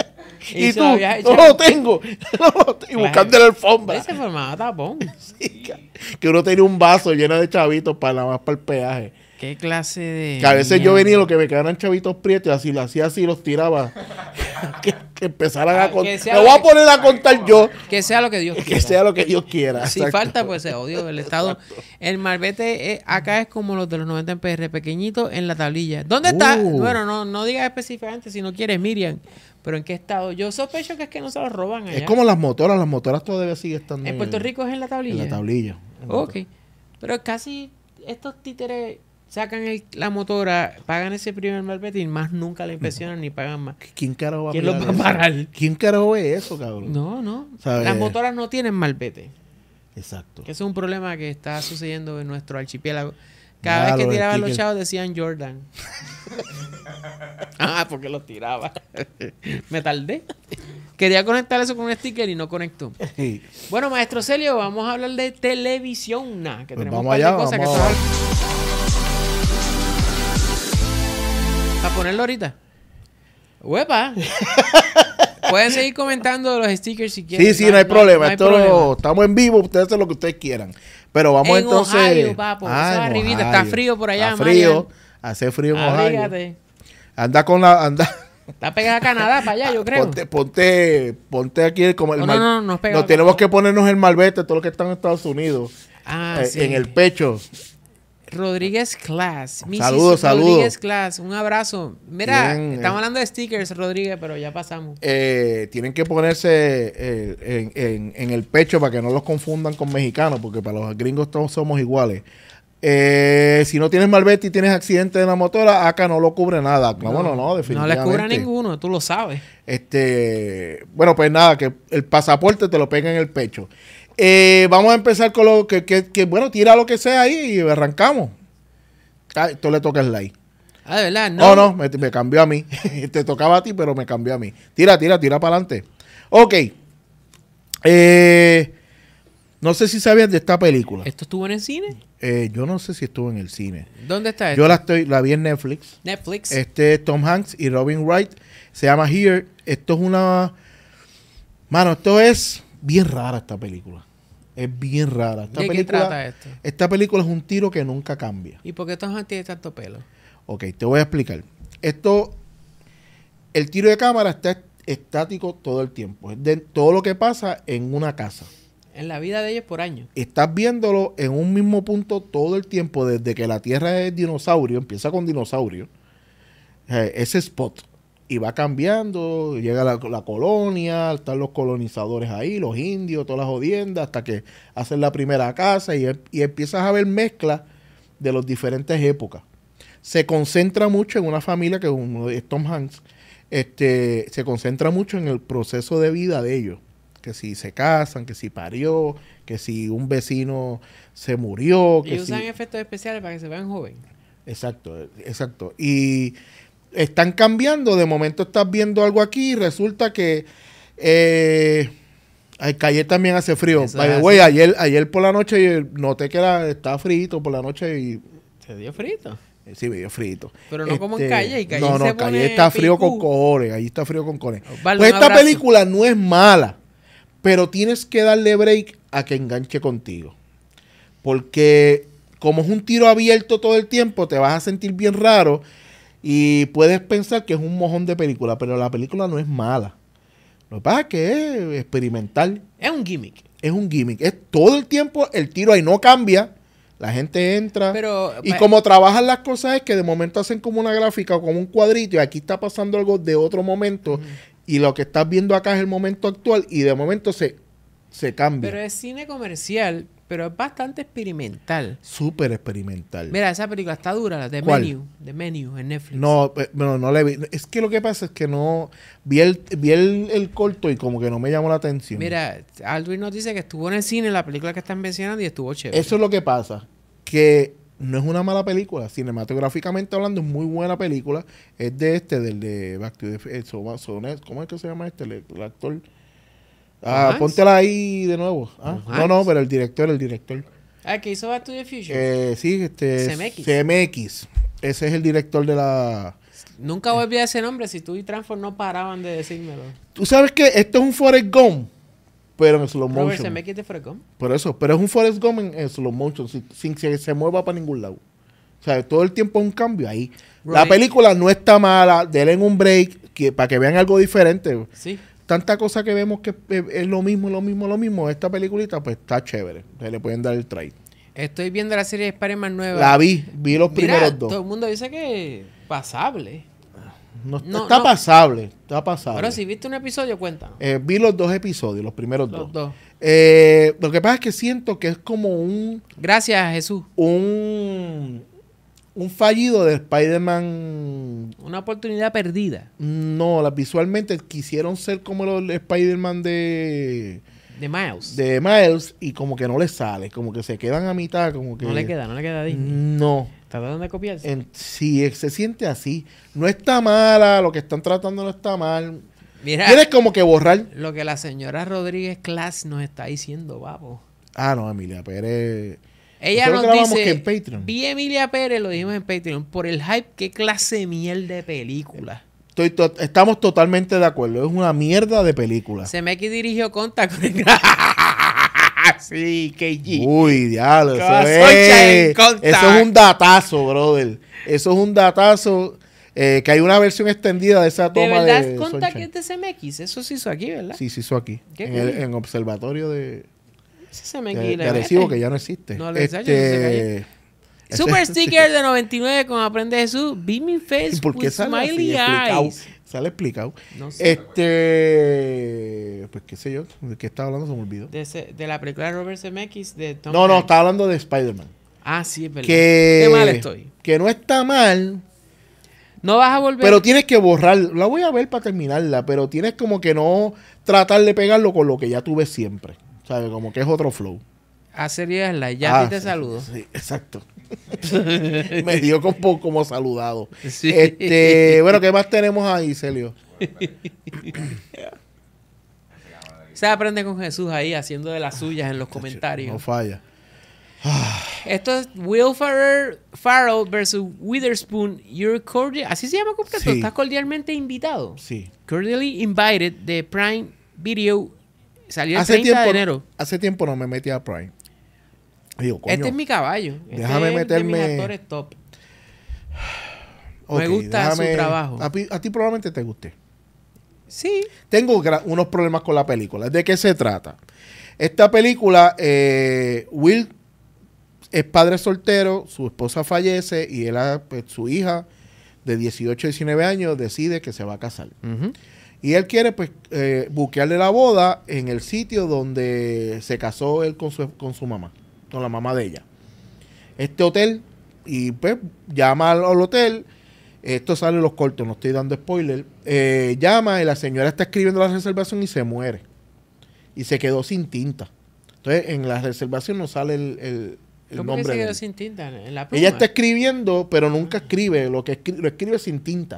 Y, Y se tú, lo habías no echado. lo tengo. No lo tengo. Y buscando en la alfombra. Ese formaba tapón. Sí, que- que uno tenía un vaso lleno de chavitos para nada más para el peaje. ¿Qué clase de...? Que a veces yo mierda. venía y lo que me quedaban chavitos prietos y así lo hacía así y los tiraba. que, que empezaran Ah, a contar. que sea Me lo voy a que- poner a contar yo. Que sea lo que Dios Que quiera. sea lo que Dios quiera. Si exacto. falta, pues se odio el Estado. El malvete eh, acá es como los de los noventa en P R, pequeñito en la tablilla. ¿Dónde está? Uh. Bueno, no, no digas específicamente si no quieres, Miriam. Pero ¿en qué estado? Yo sospecho que es que no se los roban allá. Es como las motoras. Las motoras todavía siguen estando En Puerto Rico es en la tablilla. En la tablilla. Ok. Pero casi estos títeres sacan el- la motora, pagan ese primer malvete y más nunca le inspeccionan ni pagan más. ¿Quién carajo va a ¿Quién los mirar va a eso? parar? ¿Quién carajo ve eso, cabrón? No, no. ¿Sabe? Las motoras no tienen malvete. Exacto. Que eso es un problema que está sucediendo en nuestro archipiélago. Cada Ya, vez que lo de tiraban Kike. los chavos decían Jordan. Ah, porque los tiraba. Me tardé. Quería conectar eso con un sticker y no conectó. Sí. Bueno, maestro Celio, vamos a hablar de televisión. Nah, que Pues tenemos vamos un par de allá, cosas que vamos son- a- Para ponerlo ahorita. ¡Huepa! Pueden seguir comentando los stickers si quieren. Sí, sí, no hay problema. no hay Esto problema. lo- estamos en vivo, ustedes hacen lo que ustedes quieran. Pero vamos En entonces. Ohio, papo, eso Ah, es en arribita, Ohio. está frío por allá, Está frío, Marian. hace frío en Ohio. Abrígate. Anda con la. Anda, Está pegada a Canadá para allá, yo creo. ponte, ponte, ponte aquí el- como el No, mal- no, no, no es pegado Nos a tenemos Canadá. que ponernos el malvete, todo lo que está en Estados Unidos. Ah, eh, sí. En el pecho. Rodríguez Class. Missus Saludos, saludos. Rodríguez Class, un abrazo. Mira, Bien, estamos eh. hablando de stickers, Rodríguez, pero ya pasamos. Eh, tienen que ponerse eh, en, en- en el pecho para que no los confundan con mexicanos, porque para los gringos todos somos iguales. Eh, si no tienes malvete y tienes accidente de la motora, acá no lo cubre nada. No, bueno, no, No definitivamente. le cubre a ninguno, tú lo sabes. Este, bueno, pues nada, que el pasaporte te lo pega en el pecho. Eh, vamos a empezar con lo que, que, que, bueno, tira lo que sea ahí y arrancamos. Ah, esto le toca el like. Ah, de verdad, No, no. no, me, me cambió a mí. Te tocaba a ti, pero me cambió a mí. Tira, tira, tira para adelante. Ok. Eh, no sé si sabían de esta película. ¿Esto estuvo en el cine? Eh, yo no sé si estuvo en el cine. ¿Dónde está esto? Yo la estoy, la vi en Netflix. Netflix. Este es Tom Hanks y Robin Wright. Se llama Here. Esto es una... Mano, esto es bien rara esta película. Es bien rara. Esta ¿De qué película, trata esto? Esta película es un tiro que nunca cambia. ¿Y por qué Tom Hanks tiene tanto pelo? Ok, te voy a explicar. Esto, el tiro de cámara está estático todo el tiempo. Es de todo lo que pasa en una casa. En la vida de ellos por año. Estás viéndolo en un mismo punto todo el tiempo, desde que la Tierra es dinosaurio, empieza con dinosaurio, eh, ese spot, y va cambiando, llega la, la colonia, están los colonizadores ahí, los indios, todas las jodiendas, hasta que hacen la primera casa y, y empiezas a ver mezclas de las diferentes épocas. Se concentra mucho en una familia que uno es Tom Hanks, este, se concentra mucho en el proceso de vida de ellos. Que si se casan, que si parió, que si un vecino se murió. Que Y usan si... efectos especiales para que se vean jóvenes. Exacto, exacto. Y están cambiando. De momento estás viendo algo aquí y resulta que eh, ay, que ayer también hace frío. Eso By the es way, así. ayer, ayer por la noche noté que era, estaba frito por la noche y Se dio frito. eh, sí, medio frito. Pero no como en Calle, y Calle No, no, se Calle pone está frío picú. con cojones. Allí está frío con cojones. Osvaldo, Pues un esta abrazo. película no es mala, pero tienes que darle break a que enganche contigo. Porque como es un tiro abierto todo el tiempo, te vas a sentir bien raro y puedes pensar que es un mojón de película, pero la película no es mala. Lo que pasa es que es experimental, Es un gimmick. es un gimmick. Es todo el tiempo el tiro ahí no cambia. La gente entra. Pero, y pa- como trabajan las cosas es que de momento hacen como una gráfica o como un cuadrito y aquí está pasando algo de otro momento y lo que estás viendo acá es el momento actual y de momento se, se cambia. Pero es cine comercial, pero es bastante experimental. Súper experimental. Mira, esa película está dura, la de ¿Cuál? Menu. De Menu en Netflix. No, eh, no, no le vi. Es que lo que pasa es que no vi el, vi el, el corto y como que no me llamó la atención. Mira, Aldwin nos dice que estuvo en el cine la película que están mencionando y estuvo chévere. Eso es lo que pasa, que no es una mala película. Cinematográficamente hablando, es muy buena película. Es de este, del de Back to the eh, Soma- Sones- ¿Cómo es que se llama este? El, el actor. Ah, Hanks? póntela ahí de nuevo. Ah, Tom no, no, Hanks. pero el director, el director. Ah, que hizo Back to the Future. Eh, sí, este. C M X. C M X. Ese es el director de la. Nunca voy a olvidar ese nombre. Si tú y Transform no paraban de decírmelo. Tú sabes que esto es un Forrest Gump, pero en slow Robert motion. Zemeckis de Forrest Gump. Por eso, pero es un Forrest Gump en, en slow motion, sin, sin que se mueva para ningún lado. O sea, todo el tiempo es un cambio ahí. La Right. película no está mala, denle un break que, para que vean algo diferente. Sí. Tanta cosa que vemos que es, es lo mismo, lo mismo, lo mismo. Esta peliculita pues está chévere. Se le pueden dar el try. Estoy viendo la serie de Spider-Man nueva. La vi, vi los Mira, primeros dos. todo el mundo dice que pasable. No, no, está no. pasable, está pasable. Pero si viste un episodio, cuéntanos. Eh, vi los dos episodios, los primeros Los dos. dos. Eh, lo que pasa es que siento que es como un Gracias, Jesús. un, un fallido de Spider-Man. Una oportunidad perdida No, las visualmente quisieron ser como los Spider-Man de, de Miles. de Miles y como que no les sale, como que se quedan a mitad, como que No le queda, no le queda a Disney. no. Está tratando de copiarse. En, sí, se siente así. No está mala, lo que están tratando no está mal. Mira, Tienes como que borrar. lo que la señora Rodríguez Class nos está diciendo, papo. Ah, no, Emilia Pérez. Ella Nosotros nos grabamos dice, que en Patreon. vi a Emilia Pérez, lo dijimos en Patreon, por el hype, qué clase de miel de película. Estoy to- estamos totalmente de acuerdo. Es una mierda de película. Zemeckis dirigió Contact. Sí, K G. Uy, diablo. Eso Cosa es, en Contact. eso es un datazo, brother. Eso es un datazo. eh, que hay una versión extendida de esa ¿De toma verdad de Contact Sunshine. es de Zemeckis? Eso se hizo aquí, ¿verdad? Sí, se hizo aquí. Qué En el cool. en observatorio de, Ese Zemeckis de, le de Arecibo, mete. que ya no existe. No, le ensayo, se este, ese- Super sticker de noventa y nueve con Aprende Jesús. Beaming face ¿Por qué with sale así smiley explicado? eyes. Sale explicado. No sé. Este. Pues qué sé yo. ¿De qué estaba hablando? Se me olvidó. De, ese- de la película de Robert Zemeckis de Tom No, no, Hanks. estaba hablando de Spider-Man. Ah, sí, es verdad. Que, Qué mal estoy. que no está mal, No vas a volver. pero tienes que borrar. La voy a ver para terminarla, pero tienes como que no tratar de pegarlo con lo que ya tú ves siempre. ¿Sabes? Como que es otro flow. a Serious Live. Ya a Ah, ti te sí, saludo. Sí, exacto. Me dio como, como saludado. Sí. Este, bueno, ¿qué más tenemos ahí, Celio? Se aprende con Jesús ahí haciendo de las suyas en los comentarios. No falla. Esto es Will Ferrell, Farrell versus Witherspoon. You're cordial. Así se llama completo. Sí. Estás cordialmente invitado. Sí. Cordially Invited de Prime Video. Salió el Hace treinta tiempo, de enero. hace tiempo no me metí a Prime. Digo, coño, Este es mi caballo. Este déjame es de mis meterme- actores top. ok, me gusta su trabajo. A, pi- a ti probablemente te guste. Sí. Tengo gra- unos problemas con la película. ¿De qué se trata? Esta película, eh, Will es padre soltero, su esposa fallece y él, ah, pues, su hija de dieciocho, diecinueve años decide que se va a casar. Y él quiere pues eh, buquearle la boda en el sitio donde se casó él con su, con su mamá, con la mamá de ella. Este hotel, y pues llama al, al hotel, esto sale en los cortos, no estoy dando spoiler, eh, llama y la señora está escribiendo la reservación y se muere. Y se quedó sin tinta. Entonces en la reservación no sale el, el, el ¿Cómo que nombre se de quedó él. sin tinta en la pluma? Ella está escribiendo, pero nunca escribe, lo que escri- lo escribe sin tinta.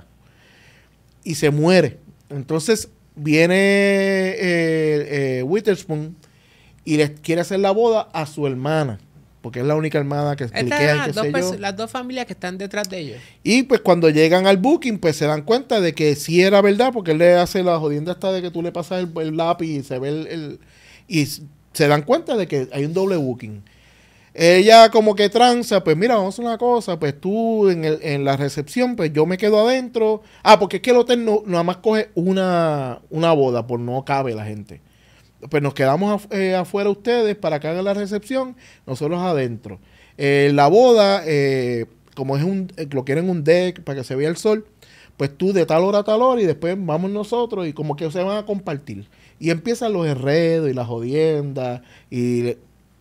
Y se muere. Entonces viene eh, eh, Witherspoon y le quiere hacer la boda a su hermana, porque es la única hermana que Estas cliquea eran y qué las dos, sé yo. perso- las dos familias que están detrás de ellos. Y pues cuando llegan al booking, pues se dan cuenta de que sí era verdad, porque él le hace la jodienda esta de que tú le pasas el, el lápiz y se ve el, el- y s- se dan cuenta de que hay un doble booking. Ella como que tranza, pues mira, vamos a hacer una cosa, pues tú en, el, en la recepción, pues yo me quedo adentro. Ah, porque es que el hotel no, nada más coge una, una boda, por no cabe la gente. Pues nos quedamos af- eh, afuera ustedes para que hagan la recepción, nosotros adentro. Eh, la boda, eh, como es un, eh, lo quieren un deck para que se vea el sol, pues tú de tal hora a tal hora y después vamos nosotros y como que se van a compartir. Y empiezan los enredos y las jodiendas y...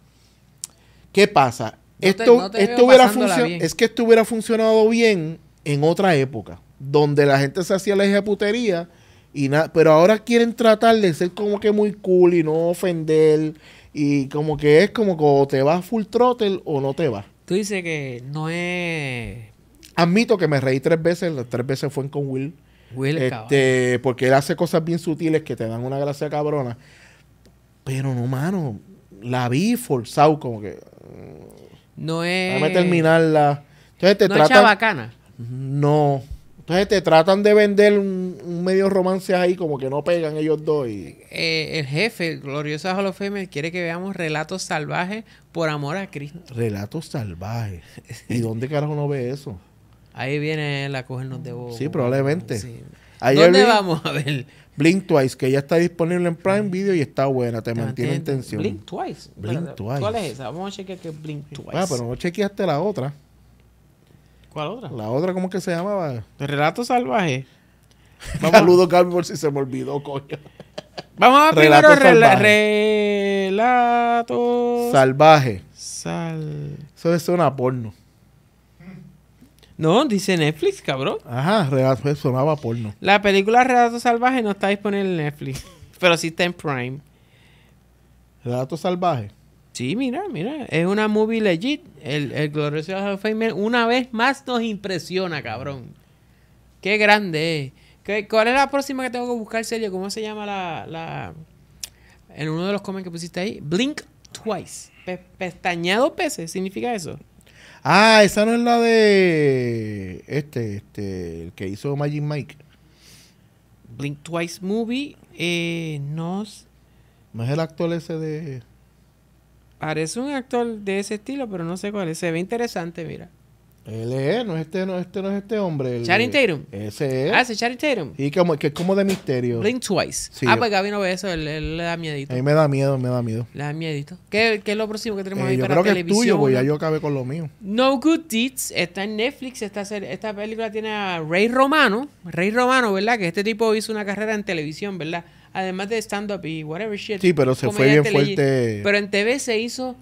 ¿Qué pasa? No te- esto no te esto veo hubiera pasándola funcio- bien. es que esto hubiera funcionado bien en otra época, donde la gente se hacía la ejecutería y nada, pero ahora quieren tratar de ser como que muy cool y no ofender y como que es como que o te vas full throttle o no te vas. Tú dices que no es Admito que me reí tres veces, las tres veces fue con Will, Will el caballo. este, porque él hace cosas bien sutiles que te dan una gracia cabrona, pero no, mano, la vi forzado como que No es... déjame terminarla. Entonces te no es tratan... chabacana. No, Entonces te tratan de vender un, un medio romance ahí, como que no pegan ellos dos. Y... Eh, el jefe, el glorioso Hall of Famer, quiere que veamos Relatos Salvajes por amor a Cristo. Relatos salvajes. ¿Y dónde carajo uno ve eso? Ahí viene él a cogernos de bobo. Sí, probablemente. Sí. Ayer ¿Dónde vi vamos a ver? Blink Twice, que ya está disponible en Prime Video y está buena, te Te mantiene en mantiene- tensión. Blink Twice. Blink Espérate, Twice. ¿Cuál es esa? Vamos a chequear que es Blink Twice. Ah, pero no chequeaste la otra. ¿Cuál otra? La otra, ¿cómo que se llamaba? Relatos Salvajes. Saludos, Carmen, por si se me olvidó, coño. Vamos a ver Relatos primero rela- Salvajes. Relatos Salvaje. Sal... Eso es una porno. No, dice Netflix, cabrón. Ajá, relatos, sonaba porno. La película Relatos Salvajes no está disponible en Netflix, pero sí está en Prime. Relatos salvajes. Sí, mira, mira, es una movie legit. El, el glorioso Hall of Famer una vez más nos impresiona, cabrón. Qué grande es. ¿Qué, ¿Cuál es la próxima que tengo que buscar, serio? ¿Cómo se llama la, la... En uno de los comments que pusiste ahí? Blink Twice. Pe- pestañeado peces, ¿significa eso? Ah, esa no es la de este, este, el que hizo Magic Mike. Blink Twice Movie. Eh, nos No es el actor ese de... parece un actor de ese estilo, pero no sé cuál es. Se ve interesante, mira. Él es, no es este, no, este no es este hombre. el Channing de- Tatum. Ese es. Ah, ese Channing Tatum. Y como, que es como de misterio. Blink Twice. Sí. Ah, pues Gaby no ve eso. Él, él le da miedito. A mí me da miedo, me da miedo. Le da miedito. ¿Qué, qué es lo próximo que tenemos Eh, ahí yo para creo que es televisión? tuyo, pues ya yo acabé con lo mío. No Good Deeds está en Netflix. Esta, serie- esta película tiene a Ray Romano. Ray Romano, ¿verdad? Que este tipo hizo una carrera en televisión, ¿verdad? Además de stand-up y whatever shit. Sí, pero se fue bien comediante fuerte. Pero en T V se hizo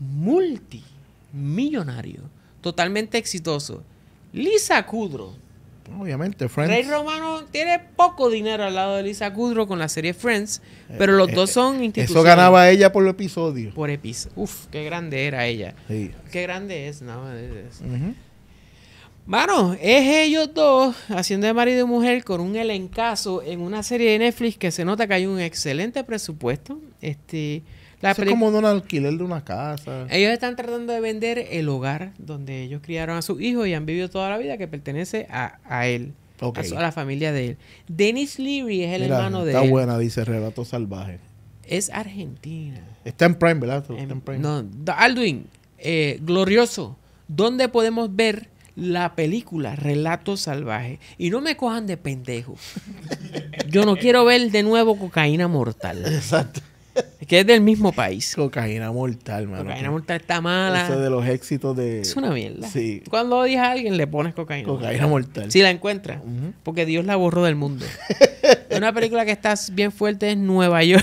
multimillonario. Totalmente exitoso. Lisa Kudrow. Obviamente, Friends. Ray Romano tiene poco dinero al lado de Lisa Kudrow con la serie Friends, pero los Eh, dos son Eso instituciones. ganaba ella por el episodio. Por episodio. Uf, qué grande era ella. Sí. Qué grande es, no. es- es- Ujú. Mano, es ellos dos haciendo de marido y mujer con un elencazo en una serie de Netflix que se nota que hay un excelente presupuesto. Este, la Eso es peli- como de un alquiler de una casa. Ellos están tratando de vender el hogar donde ellos criaron a sus hijos y han vivido toda la vida que pertenece a, a él, Ok. a, su- a la familia de él. Dennis Leary es el Mira, hermano de está él. buena, dice Relato Salvaje. Es argentina. Está en Prime, ¿verdad? Está Em, en Prime. no, Da- Alduin, eh, glorioso. ¿Dónde podemos ver la película Relatos Salvajes? Y no me cojan de pendejo. Yo no quiero ver de nuevo Cocaína Mortal. Exacto. Que es del mismo país. Cocaína mortal, mano. Cocaína Mortal está mala. Eso de los éxitos de... Es una mierda. Sí. Cuando odias a alguien le pones cocaína. Cocaína mortal. Si la encuentras. Ujú. Porque Dios la borró del mundo. Una película que está bien fuerte es Nueva York.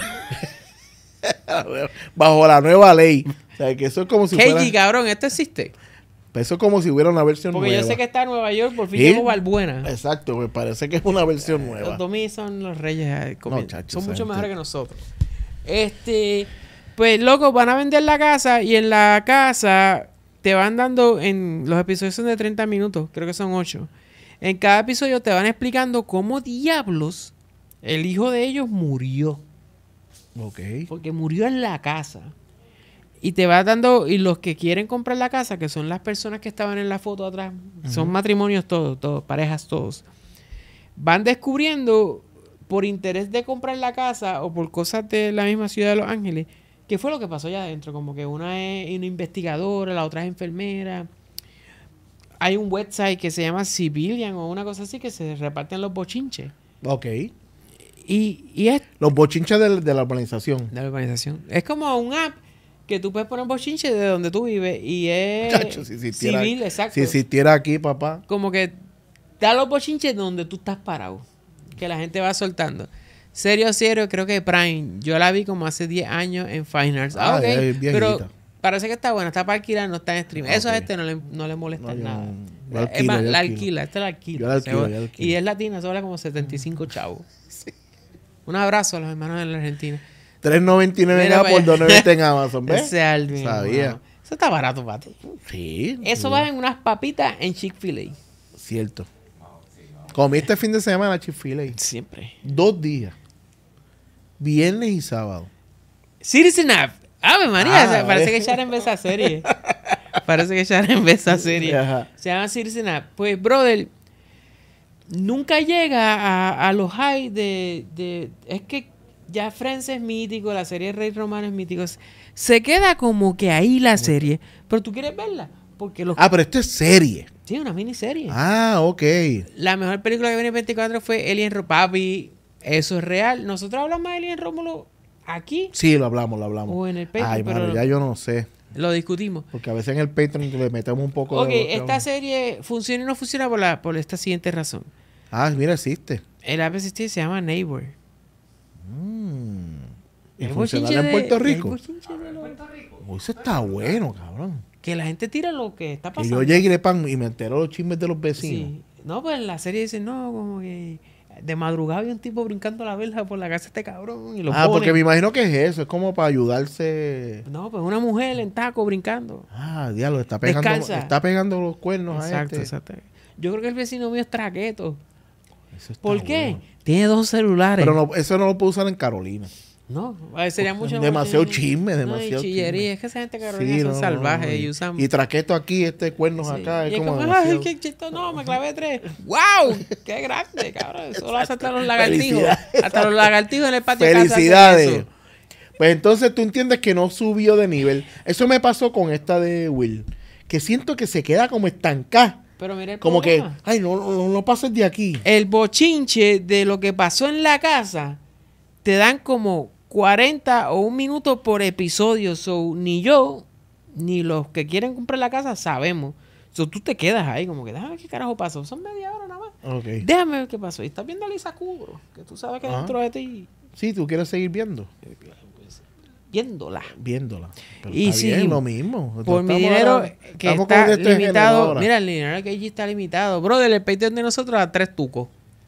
Bajo la nueva ley. O sea, que eso es como si Keiji, fuera... cabrón, esto existe. Eso es como si hubiera una versión Porque nueva. yo sé que está en Nueva York, por fin ¿Sí? llegó Valbuena. Exacto, me parece que es una versión nueva. Los Domi son los reyes. eh, comi- No, chacho, son esa mucho gente- mejores que nosotros. Este, pues, loco, van a vender la casa y en la casa te van dando, en los episodios son de treinta minutos, creo que son ocho. En cada episodio te van explicando cómo diablos el hijo de ellos murió. Ok. Porque murió en la casa. Y te va dando, y los que quieren comprar la casa, que son las personas que estaban en la foto atrás, son matrimonios todos, todos, parejas todos, van descubriendo por interés de comprar la casa o por cosas de la misma ciudad de Los Ángeles, qué fue lo que pasó allá adentro. Como que una es una investigadora, la otra es enfermera. Hay un website que se llama Civilian o una cosa así que se reparten los bochinches. Ok. Y, y es Los bochinches de, de la urbanización. de la urbanización. Es como un app que tú puedes poner bochinche de donde tú vives y es Chacho, si existiera- civil, exacto. Si existiera aquí, papá. Como que da los bochinches donde tú estás parado. Que la gente va soltando. Serio, serio, creo que Prime. Yo la vi como hace diez años en Fine Arts. Ah, Ah, ok. ya es viejita. Pero parece que está buena. Está para alquilar, no está en stream. Eso a Ok. este no le, no le molesta No, yo nada. no- yo es alquilo, más, yo la alquilo. alquila. Esta la alquila. Yo la alquilo, Se- yo alquilo. Y es latina, se vale como setenta y cinco chavos. Un abrazo a los hermanos de la Argentina. tres noventa y nueve en Mira, Apple, vaya. dos noventa en Amazon, ¿ves? Ese Alvin. Sabía. wow. Eso está barato para ti. Sí. Eso sí. va en unas papitas en Chick-fil-A. Cierto. Comí este fin de semana Chick-fil-A. Siempre. Dos días. Viernes y sábado. Citizen App. Ave María. Ah, o sea, parece eh. que Sharon ve esa serie. Parece que Sharon ve esa serie. Ajá. Se llama Citizen App. Pues, brother, nunca llega a, a los high de, de... Es que ya Friends es mítico, la serie Rey Romano es mítico. Se queda como que ahí la serie. Pero tú quieres verla. Porque los... Ah, pero esto es serie. Sí, una miniserie. Ah, ok. La mejor película que viene en veinticuatro fue Alien Papi. Eso es real. Nosotros hablamos de Alien Rómulo aquí. Sí, lo hablamos, lo hablamos. O en el Patreon. Ay, pero mano, ya yo no sé. Lo discutimos. Porque a veces en el Patreon le metemos un poco Ok, de... esta serie funciona y no funciona por, la, por esta siguiente razón. Ah, mira, existe. El app existe, se llama Neighbor. Mm. ¿Y El funciona bochinche en de- Puerto el Rico? bochinche de los- Oh, eso está bueno, cabrón. Que la gente tira lo que está Que pasando. yo llegué pan y me entero los chismes de los vecinos. Sí. No, pues en la serie dicen, no, como que de madrugada había un tipo brincando la verja por la casa de este cabrón. Y lo Ah, porque ponen. me imagino que es eso. Es como para ayudarse. No, pues una mujer en taco brincando. Ah, diablo, está pegando, Descalza. está pegando los cuernos Exacto, a este. exacto. Yo creo que el vecino mío es traqueto. Eso está ¿Por qué? bueno. Tiene dos celulares. Pero no, eso no lo puedo usar en Carolina. No, eh, sería mucho Demasiado más chisme, No, demasiado y chillería. chisme. Es que esa gente de Carolina Sí, son no, salvajes no, y usan... Y traqueto aquí, este cuernos Sí. acá. Y Es es como como, demasiado- ay, qué chisto, no, me clavé tres. ¡Wow! ¡Qué grande, cabrón! Eso lo hace hasta los lagartijos. Felicidades. Hasta los lagartijos en el patio de casa hacen Felicidades. eso. Pues entonces tú entiendes que no subió de nivel. Eso me pasó con esta de Will. Que siento que se queda como estancada. Pero mira el Como que, problema. ay, no, no, no pases de aquí. El bochinche de lo que pasó en la casa te dan como cuarenta o un minuto por episodio. So, ni yo, ni los que quieren comprar la casa sabemos. So, tú te quedas ahí como que, déjame ver qué carajo pasó. Son media hora nada más. Ok. Déjame ver qué pasó. Y estás viendo a Lisa Kudrow, que tú sabes que Ajá. dentro de ti, Sí, tú quieres seguir viendo. viéndola. Viéndola. Pero Y está sí, bien, lo mismo. Por mi Estamos dinero, ahora- que estamos con está este género limitado. ahora. Mira, el dinero que allí está limitado. Brother, el Patreon de nosotros a tres tucos.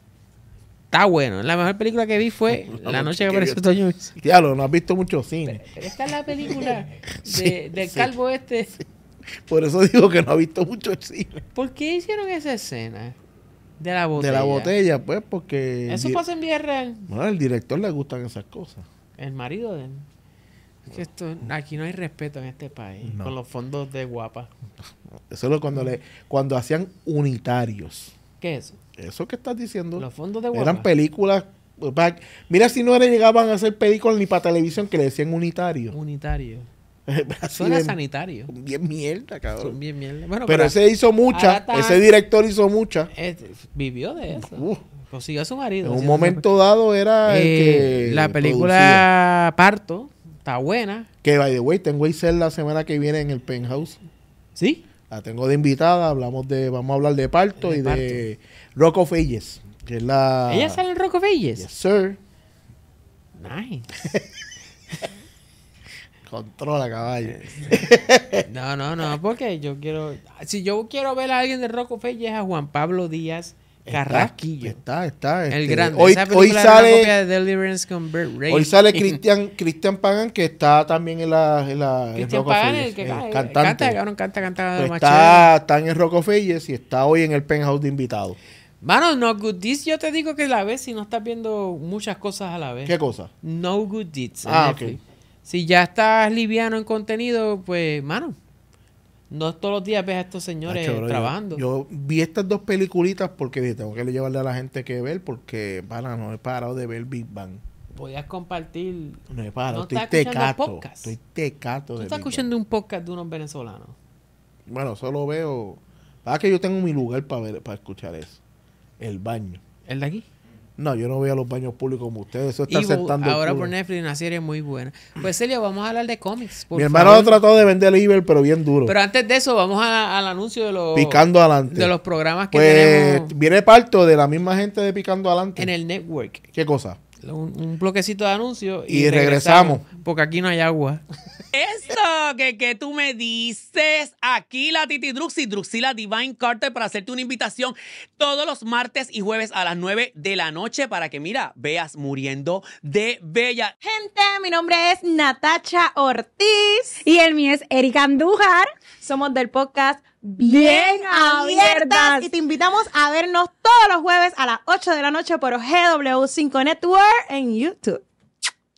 Está bueno. La mejor película que vi fue No, La no, noche que que apareció yo- Toño. Diablo, no has visto mucho cine. Pero esta es la película de, Sí, del sí. calvo este. Por eso digo que no ha visto mucho cine. ¿Por qué hicieron esa escena? De la botella. De la botella, pues, porque... Eso di- pasa en vida real. Bueno, al director le gustan esas cosas. El marido de él. Es que esto, aquí no hay respeto en este país. No. Con los fondos de guapa. Eso es lo cuando le cuando hacían unitarios. ¿Qué es eso? Eso que estás diciendo. Los fondos de guapa. Eran películas. pa- Mira si no era, llegaban a hacer películas ni para televisión que le decían unitario. Unitario. Así Suena de- sanitario. bien mierda, Son cabrón. bien mierda. Bueno, Pero ese hizo ahora mucha, está- ese director hizo mucha. este, vivió de eso. Uf. Consiguió a su marido. En un haciendo momento dado era el Eh, que la película Parto está buena. producía. Que by the way, tengo a Isel la semana que viene en el Penthouse. ¿Sí? La tengo de invitada, hablamos de, vamos a hablar de parto De y de Rock of Ages, que es la ¿Ella sale en Rock of Ages? Yes, sir. Nice. Controla, caballo. No, no, no, porque yo quiero... Si yo quiero ver a alguien de Rock of Ages es a Juan Pablo Díaz Carrasquillo. Está, está. El este, grande. Hoy, Esa hoy película era una copia sale, de Deliverance con Burt Reynolds. hoy sale Cristian, Cristian Pagan, que está también en la, en la en Cristian Rock of Pagan, Ages, el que el cae, cantante. canta, cabrón, canta, canta Pues más está, está en el Rock of Ages y está hoy en el Penthouse de invitado. chévere. Mano, No Good Deeds, yo te digo que la ves si no estás viendo muchas cosas a la vez. ¿Qué cosa? No Good Deeds. en Ah, Netflix. ok. Si ya estás liviano en contenido, pues, mano, no todos los días ves a estos señores Nacho, bro, yo- trabajando. Yo, vi estas dos peliculitas porque dije, tengo que llevarle a la gente que ver porque, para, no he parado de ver Big Bang. Podías compartir. No he parado, ¿No estoy estás escuchando tecato. podcast? Estoy tecato ¿Tú de estás Big escuchando un podcast de unos venezolanos? Bang. Bueno, solo veo... Para que yo tengo mi lugar para ver, para escuchar eso. El baño. ¿El de aquí? No, yo no voy a los baños públicos como ustedes. Eso está Evil, sentando el ahora culo. por Netflix, una serie muy buena. Pues, Celia, vamos a hablar de cómics. por Mi hermano favor. trató de vender el Iber, pero bien duro. Pero antes de eso, vamos a- al anuncio de los, Picando adelante. de los programas que Pues tenemos viene parto de la misma gente de Picando adelante. en el network. ¿Qué cosa? Un, un bloquecito de anuncios Y regresamos. Porque aquí no hay agua. Eso, que, que tú me dices. Aquí la Titi Druxy, Druxila Divine Carter, para hacerte una invitación todos los martes y jueves a las nueve de la noche para que, mira, veas Muriendo de Bella. Gente, mi nombre es Natacha Ortiz. Y el mío es Erika Andújar. Somos del podcast Bien Abiertas. Y te invitamos a vernos todos los jueves a las ocho de la noche por G W cinco Network en YouTube.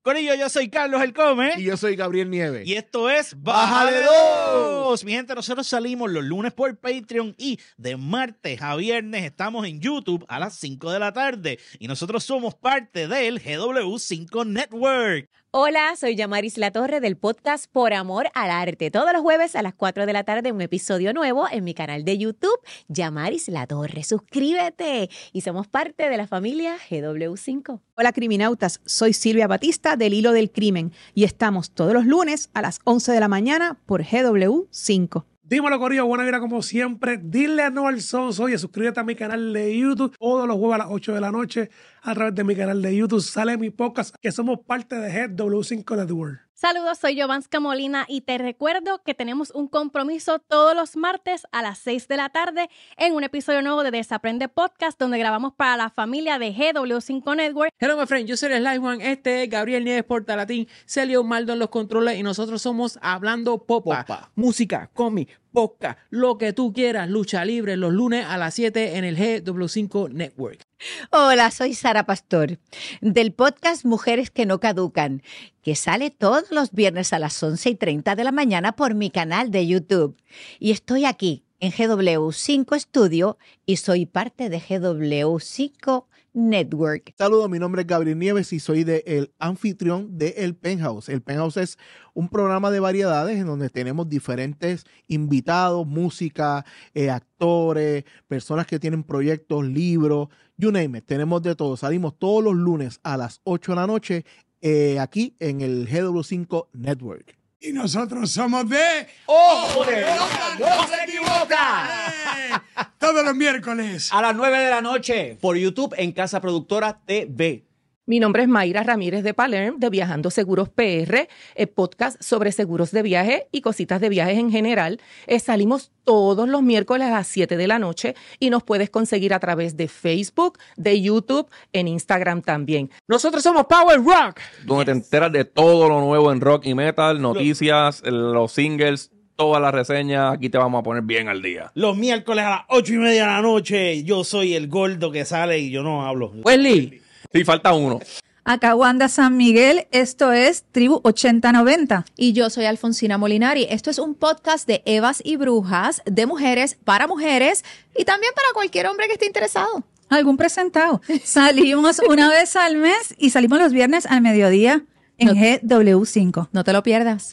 Corillo, yo soy Carlos El Come. Y yo soy Gabriel Nieves. Y esto es Bájale Bájale dos. dos. Mi gente, nosotros salimos los lunes por Patreon y de martes a viernes estamos en YouTube a las cinco de la tarde. Y nosotros somos parte del G W cinco Network. Hola, soy Yamaris Latorre del podcast Por Amor al Arte. Todos los jueves a las cuatro de la tarde un episodio nuevo en mi canal de YouTube, Yamaris Latorre. Suscríbete y somos parte de la familia G W cinco. Hola criminautas, soy Silvia Batista del Hilo del Crimen y estamos todos los lunes a las once de la mañana por G W cinco. Dímelo, Corillo, buena vida como siempre. Dile a no al sonso, oye, suscríbete a mi canal de YouTube todos los jueves a las ocho de la noche a través de mi canal de YouTube. Sale mi podcast, que somos parte de G W cinco Network. Saludos, soy Jovanska Molina y te recuerdo que tenemos un compromiso todos los martes a las seis de la tarde en un episodio nuevo de Desaprende Podcast, donde grabamos para la familia de G W cinco Network. Hello, my friend, yo soy el Live One, este es Gabriel Nieves Portalatín, Celio Maldo en los controles y nosotros somos Hablando Popa. Popa. Música, cómic, podcast, lo que tú quieras, lucha libre, los lunes a las siete en el G W cinco Network. Hola, soy Sara Pastor, del podcast Mujeres que no caducan, que sale todos los viernes a las once y treinta de la mañana por mi canal de YouTube. Y estoy aquí en G W cinco Studio y soy parte de G W cinco Network. Saludos, mi nombre es Gabriel Nieves y soy de el anfitrión de El Penthouse. El Penthouse es un programa de variedades en donde tenemos diferentes invitados, música, eh, actores, personas que tienen proyectos, libros, you name it. Tenemos de todo. Salimos todos los lunes a las ocho de la noche eh, aquí en el G W cinco Network. Y nosotros somos de... ¡Hombre! ¡No se equivoca! ¡Eh! Todos los miércoles. A las nueve de la noche por YouTube en Casa Productora T V. Mi nombre es Mayra Ramírez de Palerm, de Viajando Seguros P R, el podcast sobre seguros de viaje y cositas de viajes en general. Eh, salimos todos los miércoles a las siete de la noche y nos puedes conseguir a través de Facebook, de YouTube, en Instagram también. Nosotros somos Power Rock. Donde te enteras de todo lo nuevo en rock y metal, noticias, los singles, todas las reseñas. Aquí te vamos a poner bien al día. Los miércoles a las ocho y media de la noche, yo soy el gordo que sale y yo no hablo. Wesley. Sí, falta uno. Acá Wanda San Miguel, esto es Tribu ochenta noventa. Y yo soy Alfonsina Molinari. Esto es un podcast de Evas y Brujas, de mujeres para mujeres y también para cualquier hombre que esté interesado. Algún presentado. Salimos una vez al mes y salimos los viernes al mediodía en No- G W cinco. No te lo pierdas.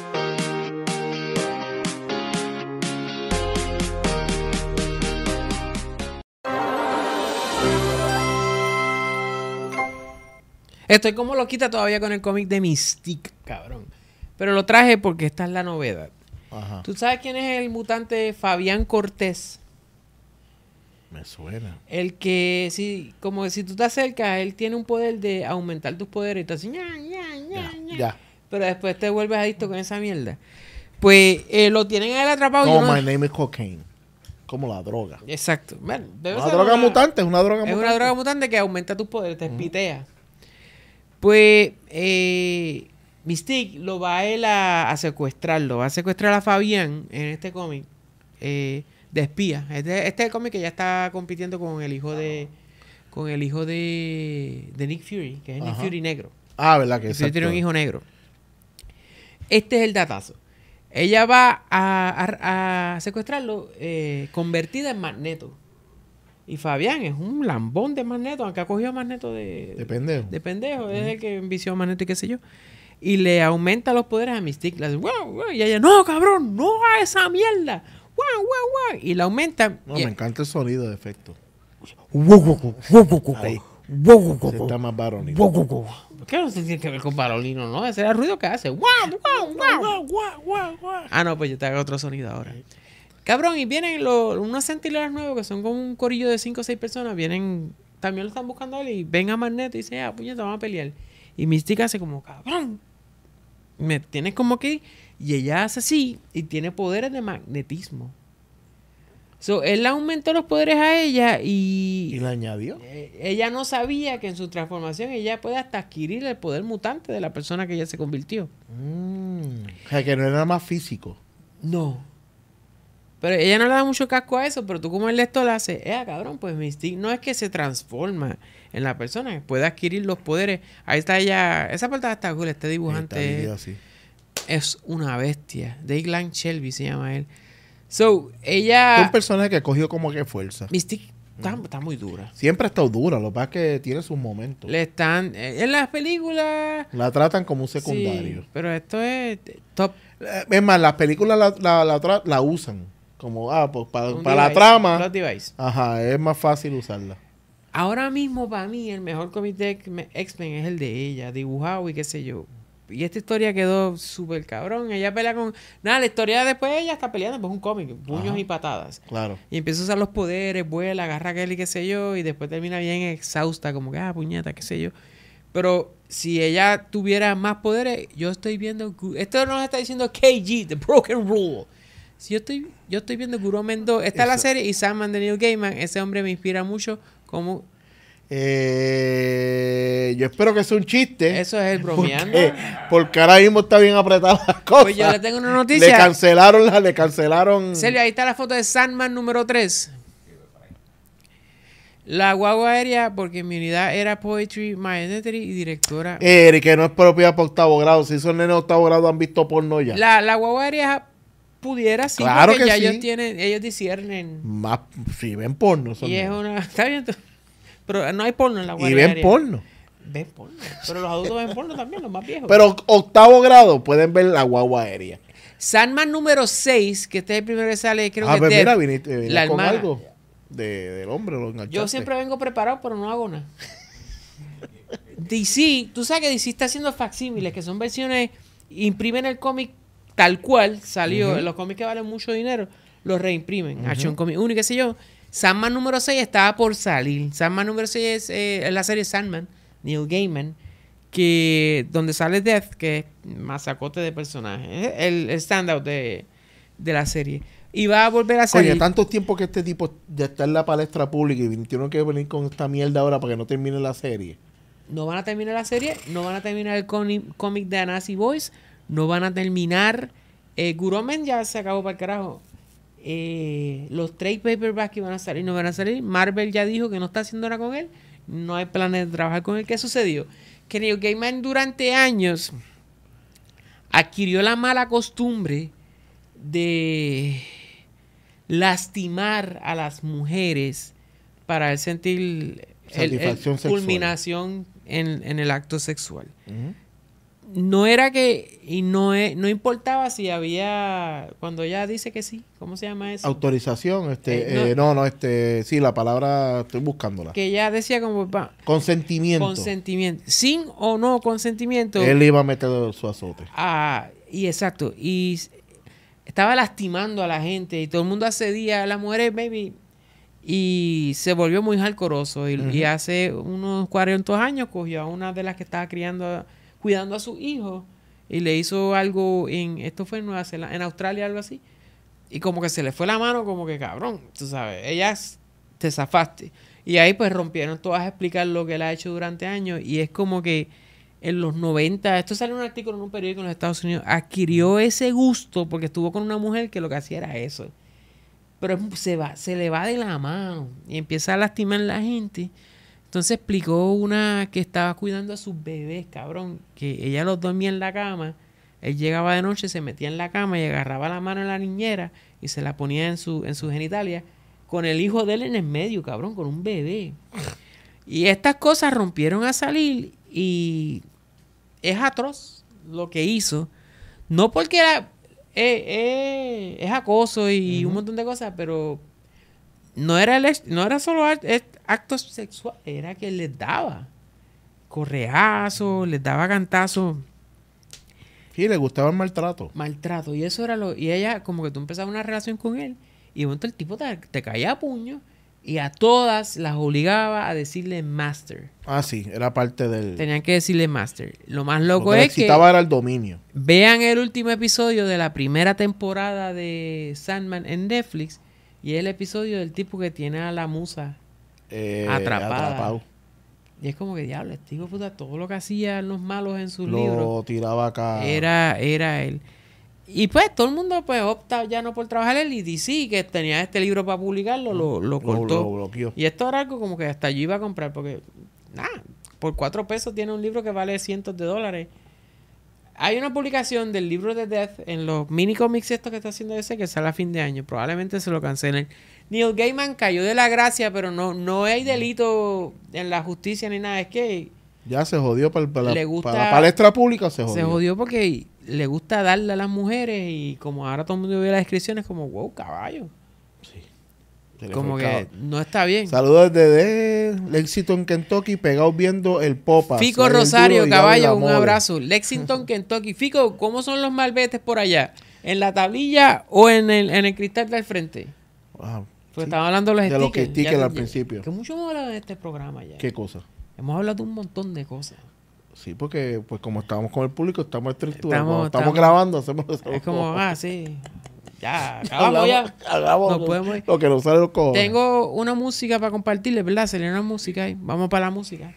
Estoy como loquita todavía con el cómic de Mystique, cabrón. Pero lo traje porque esta es la novedad. Ajá. ¿Tú sabes quién es el mutante Fabián Cortés? Me suena. El que, si, como si tú te acercas, él tiene un poder de aumentar tus poderes. Y tú así, ña, ña, ña, Ya, ña. ya. Pero después te vuelves adicto con esa mierda. Pues eh, lo tienen a él atrapado. Como yo no- My Name is Cocaine. Como la droga. Exacto. Bueno, debe Una ser droga una- mutante, es una droga Es mutante. una droga mutante que aumenta tus poderes, te espitea. Pues eh, Mystique lo va a él a, a secuestrarlo. Va a secuestrar a Fabián en este cómic eh, de espía. Este, este es el cómic que ya está compitiendo con el hijo de con el hijo de, de Nick Fury, que es Nick Ajá. Fury negro. Ah, ¿verdad que Nick Fury exacto. tiene un hijo negro. Este es el datazo. Ella va a, a- a secuestrarlo eh, convertida en Magneto. Y Fabián es un lambón de Magneto, aunque ha cogido a Magneto de, De pendejo. de pendejo. Es el que envició a Magneto y qué sé yo. Y le aumenta los poderes a Mystique. Le hace, wow, wow. Y ella, no, cabrón, no a esa mierda. Wow, wow, wow. Y la aumenta. No, y- me encanta el sonido de efecto. Ahí. ¿Por Ese está más varonil. qué no se tiene que ver con Parolino, no? Ese era el ruido que hace. ¡Wow, wow, wow! Ah, no, pues yo te hago otro sonido ahora. Cabrón, y vienen los, unos centinelas nuevos que son como un corillo de cinco o seis personas. Vienen, también lo están buscando a él y ven a Magneto y dicen, ah, puñeta, vamos a pelear. Y Mystique hace como, cabrón, me tienes como que... Y ella hace así y tiene poderes de magnetismo. So, él le aumentó los poderes a ella y... ¿Y la añadió? Eh, ella no sabía que en su transformación ella puede hasta adquirir el poder mutante de la persona que ella se convirtió. Mm. O sea, que no era más físico. No. Pero ella no le da mucho casco a eso, pero tú como el lector le hace, eh, cabrón, pues Mystique no es que se transforma en la persona, puede adquirir los poderes. Ahí está ella, esa parte está cool, este dibujante Está así. es una bestia. Declan Shelby se llama él. So, ella... Es un personaje que cogió como que fuerza. Mystique está, está muy dura. Siempre ha estado dura, lo que pasa es que tiene sus momentos. Le están... eh, en las películas... La tratan como un secundario. Sí, pero esto es top. Eh, Es más, las películas la, la, la, tra- la usan como, ah, pues para, Un para la device, trama. plot device. Ajá, es más fácil usarla. Ahora mismo, para mí, el mejor cómic de X- X-Men es el de ella, dibujado y qué sé yo. Y esta historia quedó súper cabrón. Ella pelea con... Nada, la historia después ella está peleando, pues es un cómic, puños Ajá. y patadas. Claro. Y empieza a usar los poderes, vuela, agarra a aquel y qué sé yo, y después termina bien exhausta, como que, ah, puñeta, qué sé yo. Pero si ella tuviera más poderes, yo estoy viendo... Gu- Esto nos está diciendo K G, The Broken Rule. Si yo estoy, yo estoy viendo Guru Mendo, esta es la Eso. serie, y Sandman de Neil Gaiman, ese hombre me inspira mucho como... Eh, yo espero que sea un chiste. Eso es el bromeando. Porque, porque ahora mismo está bien apretada las cosas. Pues yo le tengo una Le noticia. cancelaron la, le cancelaron. Sergio, ahí está la foto de Sandman número tres. La guagua aérea, porque mi unidad era Poetry, My Identity y directora. Eric, que no es propiedad por octavo grado. Si esos nenes de octavo grado han visto porno ya. La, la guagua aérea pudiera, sí, Claro porque que ya sí. ellos tienen, ellos disciernen. Más, si ven porno. esos Y es nenes. una. Está bien. Pero no hay porno en la guagua Y ven aérea. porno. Ven porno. Pero los adultos ven porno también, los más viejos. Pero octavo grado pueden ver la guagua aérea. Sandman número seis, que este es el primero que sale, creo ah, que pues es mira, Death, viniste, viniste la con hermana. algo de, del hombre. Lo enganchaste. Yo siempre vengo preparado, pero no hago nada. D C, tú sabes que D C está haciendo facsímiles, que son versiones, imprimen el cómic tal cual salió, Ujú. los cómics que valen mucho dinero, los reimprimen. Action Comic uno y qué sé yo. Sandman número seis estaba por salir. Sandman número seis es eh, la serie Sandman, Neil Gaiman, que donde sale Death, que es masacote de personajes. Es el, el standout de, de la serie. Y va a volver a salir. Coño, tanto tiempo que este tipo ya está en la palestra pública y tiene que venir con esta mierda ahora para que no termine la serie. No van a terminar la serie, no van a terminar el cómic cómic de Anansi Boys, no van a terminar. Eh, Guromen ya se acabó para el carajo. Eh, los trade paperbacks que van a salir no van a salir. Marvel ya dijo que no está haciendo nada con él. No hay planes de trabajar con él. ¿Qué sucedió? Que Neil Gaiman durante años adquirió la mala costumbre de lastimar a las mujeres para él sentir el- el- Satisfacción sexual. culminación en, en el acto sexual. Ujú. No era que, y no, es- no importaba si había, cuando ella dice que sí, ¿cómo se llama eso? Autorización, este, Eh, no. eh, no, no, este, sí, la palabra estoy buscándola. Que ella decía como, va, Consentimiento. consentimiento, sin o no consentimiento. Él iba a meter su azote. Ah, y exacto, y s- estaba lastimando a la gente y todo el mundo accedía a las mujeres, baby, y se volvió muy jalcoroso. Y, Ujú. y hace unos cuarenta años cogió a una de las que estaba criando, cuidando a su hijo y le hizo algo en, esto fue en Nueva Zelanda, en Australia, algo así, y como que se le fue la mano, como que cabrón, tú sabes, ellas te zafaste. Y ahí pues rompieron todas a explicar lo que él ha hecho durante años y es como que en los noventa, esto salió en un artículo en un periódico en los Estados Unidos, adquirió ese gusto porque estuvo con una mujer que lo que hacía era eso. Pero se va, se le va de la mano y empieza a lastimar a la gente. Entonces explicó una que estaba cuidando a sus bebés, cabrón, que ella los dormía en la cama. Él llegaba de noche, se metía en la cama y agarraba la mano en la niñera y se la ponía en su, en su genitalia con el hijo de él en el medio, cabrón, con un bebé. Y estas cosas rompieron a salir y es atroz lo que hizo. No porque era, eh, eh, es acoso y un montón de cosas, pero no era, el, no era solo act- act- actos sexuales, era que les daba correazos, les daba cantazos, Sí, le gustaba el maltrato. maltrato. Y eso era lo. Y ella, como que tú empezabas una relación con él, y de momento el tipo te, te caía a puño, y a todas las obligaba a decirle master. Ah, sí, era parte del... Tenían que decirle master. Lo más Lo loco que le es que excitaba era el dominio. vean el último episodio de la primera temporada de Sandman en Netflix, y es el episodio del tipo que tiene a la musa Eh, atrapada. atrapado. Y es como que, diablo, este hijo de puta, todo lo que hacían los malos en sus Lo libros tiraba acá. era, era él. Y pues todo el mundo pues opta ya no por trabajar él y D C, que tenía este libro para publicarlo, lo, lo cortó. Lo, lo bloqueó. Y esto era algo como que hasta yo iba a comprar porque, nada, por cuatro pesos tiene un libro que vale cientos de dólares. Hay una publicación del libro de Death en los mini cómics estos que está haciendo ese que sale a fin de año. Probablemente se lo cancelen. Neil Gaiman cayó de la gracia, pero no, no hay delito en la justicia ni nada. Es que ya se jodió para, para, le gusta, para la palestra pública, se jodió. Se jodió porque le gusta darle a las mujeres y como ahora todo el mundo ve las descripciones como, wow, caballo. Sí. Como que no está bien. Saludos desde el éxito en Kentucky, pegados viendo el Popa. Fico Soy Rosario, duro, caballo, un mole. abrazo. Lexington, Kentucky. Fico, ¿cómo son los malbetes por allá? ¿En la tablilla o en el, en el cristal del frente? Wow. Pues Sí. estaban hablando de los de los stickers. que stickers Ya- al ya- principio. Que mucho hemos hablado de este programa ya. ¿Qué cosa? Hemos hablado de un montón de cosas. Sí, porque pues como estamos con el público, estamos estructurados. Estamos- Cuando estamos, estamos- grabando, hacemos Es como, ah, sí. Ya, acabamos Hablamos- ya. hagamos Nos lo- podemos ir. lo que nos sale de los cojones. Tengo una música para compartirles, ¿verdad? Sería una música ahí. Vamos para la música.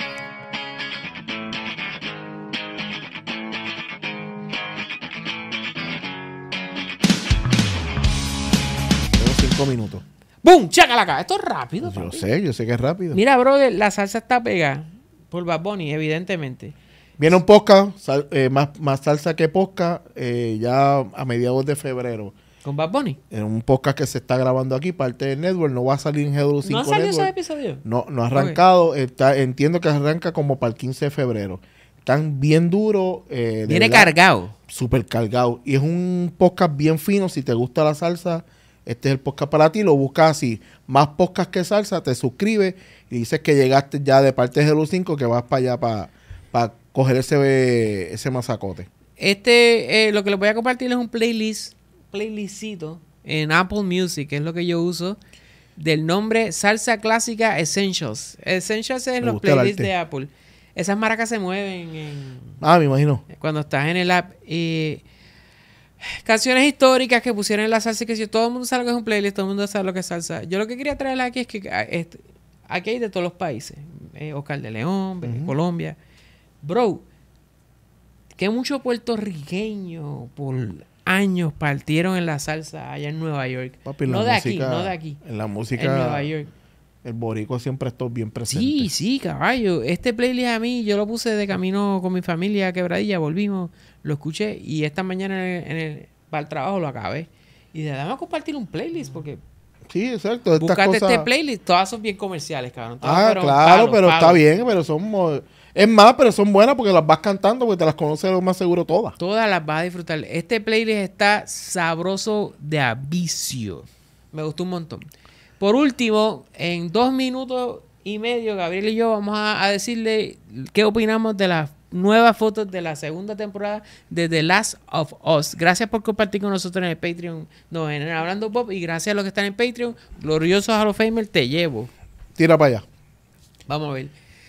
Tengo cinco minutos. ¡Bum! ¡Chácala! Esto es rápido, Yo papi. sé, yo sé que es rápido. Mira, brother, la salsa está pegada por Bad Bunny, evidentemente. Viene un podcast, sal- eh, más, más salsa que podcast, eh, ya a mediados de febrero. ¿Con Bad Bunny? En un podcast que se está grabando aquí, parte del network, no va a salir en G W cinco ¿No han salido esos Network. episodios? No, no ha arrancado, está, entiendo que arranca como para el quince de febrero. Están bien duros. Eh, de Viene verdad, cargado. Súper cargado. Y es un podcast bien fino, si te gusta la salsa, este es el podcast para ti, lo buscas así. Más podcast que salsa, te suscribes y dices que llegaste ya de parte de G W cinco, que vas para allá para, para coger ese, ese masacote. Este, eh, lo que les voy a compartir es un playlist, playlistito en Apple Music, que es lo que yo uso, del nombre Salsa Clásica Essentials. Essentials es Me los gusta el playlists arte. de Apple. Esas maracas se mueven en, Ah, me imagino. cuando estás en el app. Y canciones históricas que pusieron en la salsa y que si todo el mundo sabe lo que es un playlist, todo el mundo sabe lo que es salsa. Yo lo que quería traer aquí es que ah, este, aquí hay de todos los países. Eh, Oscar de León, uh-huh. Colombia. Bro, que muchos puertorriqueños por años partieron en la salsa allá en Nueva York. Papi, en no la de música- aquí, no de aquí. En la música, En Nueva York. el boricua siempre está bien presente. Sí, sí, caballo. Este playlist a mí, yo lo puse de camino con mi familia a Quebradilla, volvimos, lo escuché y esta mañana en el, en el- para el trabajo lo acabé. Y de dame a compartir un playlist porque Sí, exacto. Estas buscate cosas... este playlist, todas son bien comerciales, cabrón. Todas Ah, fueron claro, palos, pero palos. está bien, pero son... mo- Es más, pero son buenas porque las vas cantando porque te las conoces lo más seguro todas. Todas las vas a disfrutar. Este playlist está sabroso de a vicio. Me gustó un montón. Por último, en dos minutos y medio, Gabriel y yo vamos a, a decirle qué opinamos de las nuevas fotos de la segunda temporada de The Last of Us. Gracias por compartir con nosotros en el Patreon, no, en el Hablando Pop, y gracias a los que están en Patreon. Gloriosos Hall of Famer, te llevo. Tira para allá. Vamos a ver.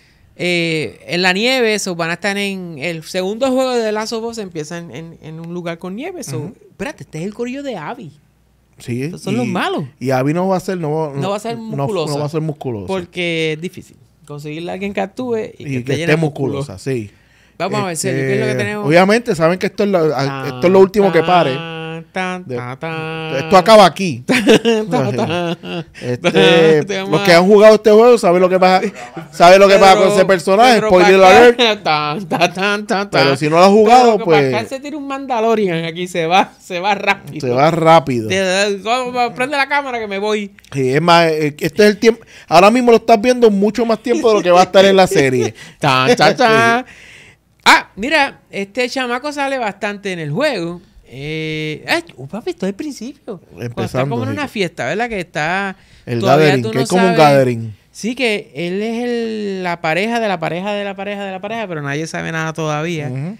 Eh, en la nieve, so, van a estar en el segundo juego de The Last of Us, empieza en, en, en un lugar con nieve. So, Ujú. Espérate, este es el corillo de Abby. Sí. Estos son y- los malos. Y Abby no va a ser... No, No va a ser no- musculosa. No, va a ser musculosa. Porque es difícil conseguirle a alguien que actúe y, y que, que esté esté llena de musculosa, músculo. sí. Vamos a ver, Este, Sergio, ¿qué es lo que tenemos? Obviamente saben que esto es lo, Tan, esto es lo último que pare. tan, tan, De- tan, tan. Esto acaba aquí. Tan, tan. Este, Te los llama- que han jugado este juego saben lo que pasa, saben lo que pasa con Pedro- ese personaje. Pedro Spoiler Pascal, alert. tan, tan, tan, tan, Pero tan. si no lo has jugado, Pedro pues- Pascal se tira un Mandalorian aquí, se va, se va rápido. Se va rápido. Te da- Prende la cámara que me voy. Sí, es más, eh, este es el tiempo. Ahora mismo lo estás viendo mucho más tiempo de lo que va a estar en la serie. Tan, tan, tan. Ah, mira, este chamaco sale bastante en el juego. Eh, ay, oh, papi, esto es el principio. Cuando está Empezando, como en sí. una fiesta, ¿verdad? Que está... El todavía gathering, tú que no es como un sabes- gathering. Sí, que él es el- la pareja de la pareja de la pareja de la pareja, pero nadie sabe nada todavía. Ujú.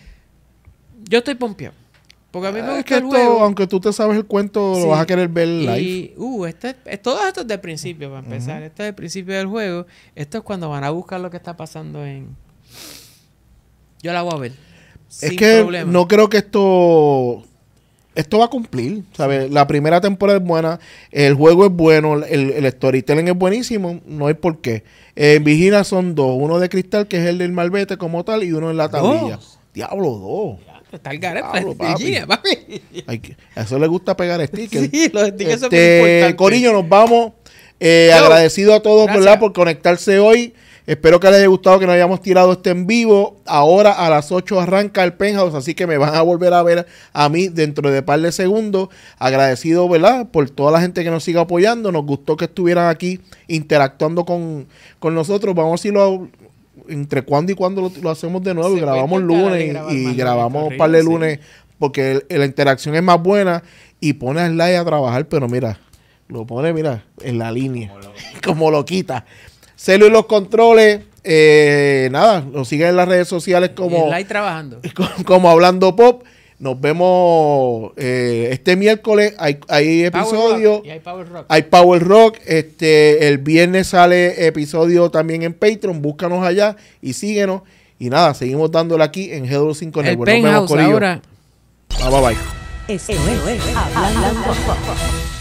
Yo estoy pompeado. Porque a mí me Es gusta que el esto, juego. aunque tú te sabes el cuento, Sí. lo vas a querer ver live. Y, uh, este, es- es- todo esto es del principio, para empezar. Esto es del principio del juego. Esto es cuando van a buscar lo que está pasando en... Yo la voy a ver. Es sin que problema. no creo que esto esto va a cumplir, ¿sabes? La primera temporada es buena, el juego es bueno, el, el storytelling es buenísimo, no hay por qué. En Vigina son dos, uno de cristal que es el del malvete como tal y uno en la tablilla. Dos. Diablo, dos. Está el garete, Pablo, papi. Virginia, papi. Hay que- a eso le gusta pegar stickers. Sí, los stickers son Este, muy importantes. Corillo, nos vamos. Eh, Yo. agradecido a todos, Gracias. ¿verdad? Por conectarse hoy. Espero que les haya gustado que nos hayamos tirado este en vivo. Ahora a las ocho arranca el Penthouse, así que me van a volver a ver a mí dentro de par de segundos. Agradecido, ¿verdad? Por toda la gente que nos siga apoyando. Nos gustó que estuvieran aquí interactuando con, con nosotros. Vamos a irlo entre cuándo y cuándo lo, lo hacemos de nuevo. Se Y grabamos puede intentar lunes de grabar y, y más grabamos lunes un par de corrido, sí. lunes porque el- la interacción es más buena y pone a Sly a trabajar, pero mira, lo pone, mira, en la línea, como lo quita. Celo y los controles, eh, nada, nos siguen en las redes sociales como, Y Sly trabajando. como Hablando Pop. Nos vemos eh, este miércoles, hay, hay Power episodios. Rock, y hay Power Rock. Hay Power Rock, este, el viernes sale episodio también en Patreon, búscanos allá y síguenos. Y nada, seguimos dándole aquí en G W cinco El Network. Nos vemos, Penthouse corillo. ahora. Bye, bye, bye. Esto es Hablando Pop.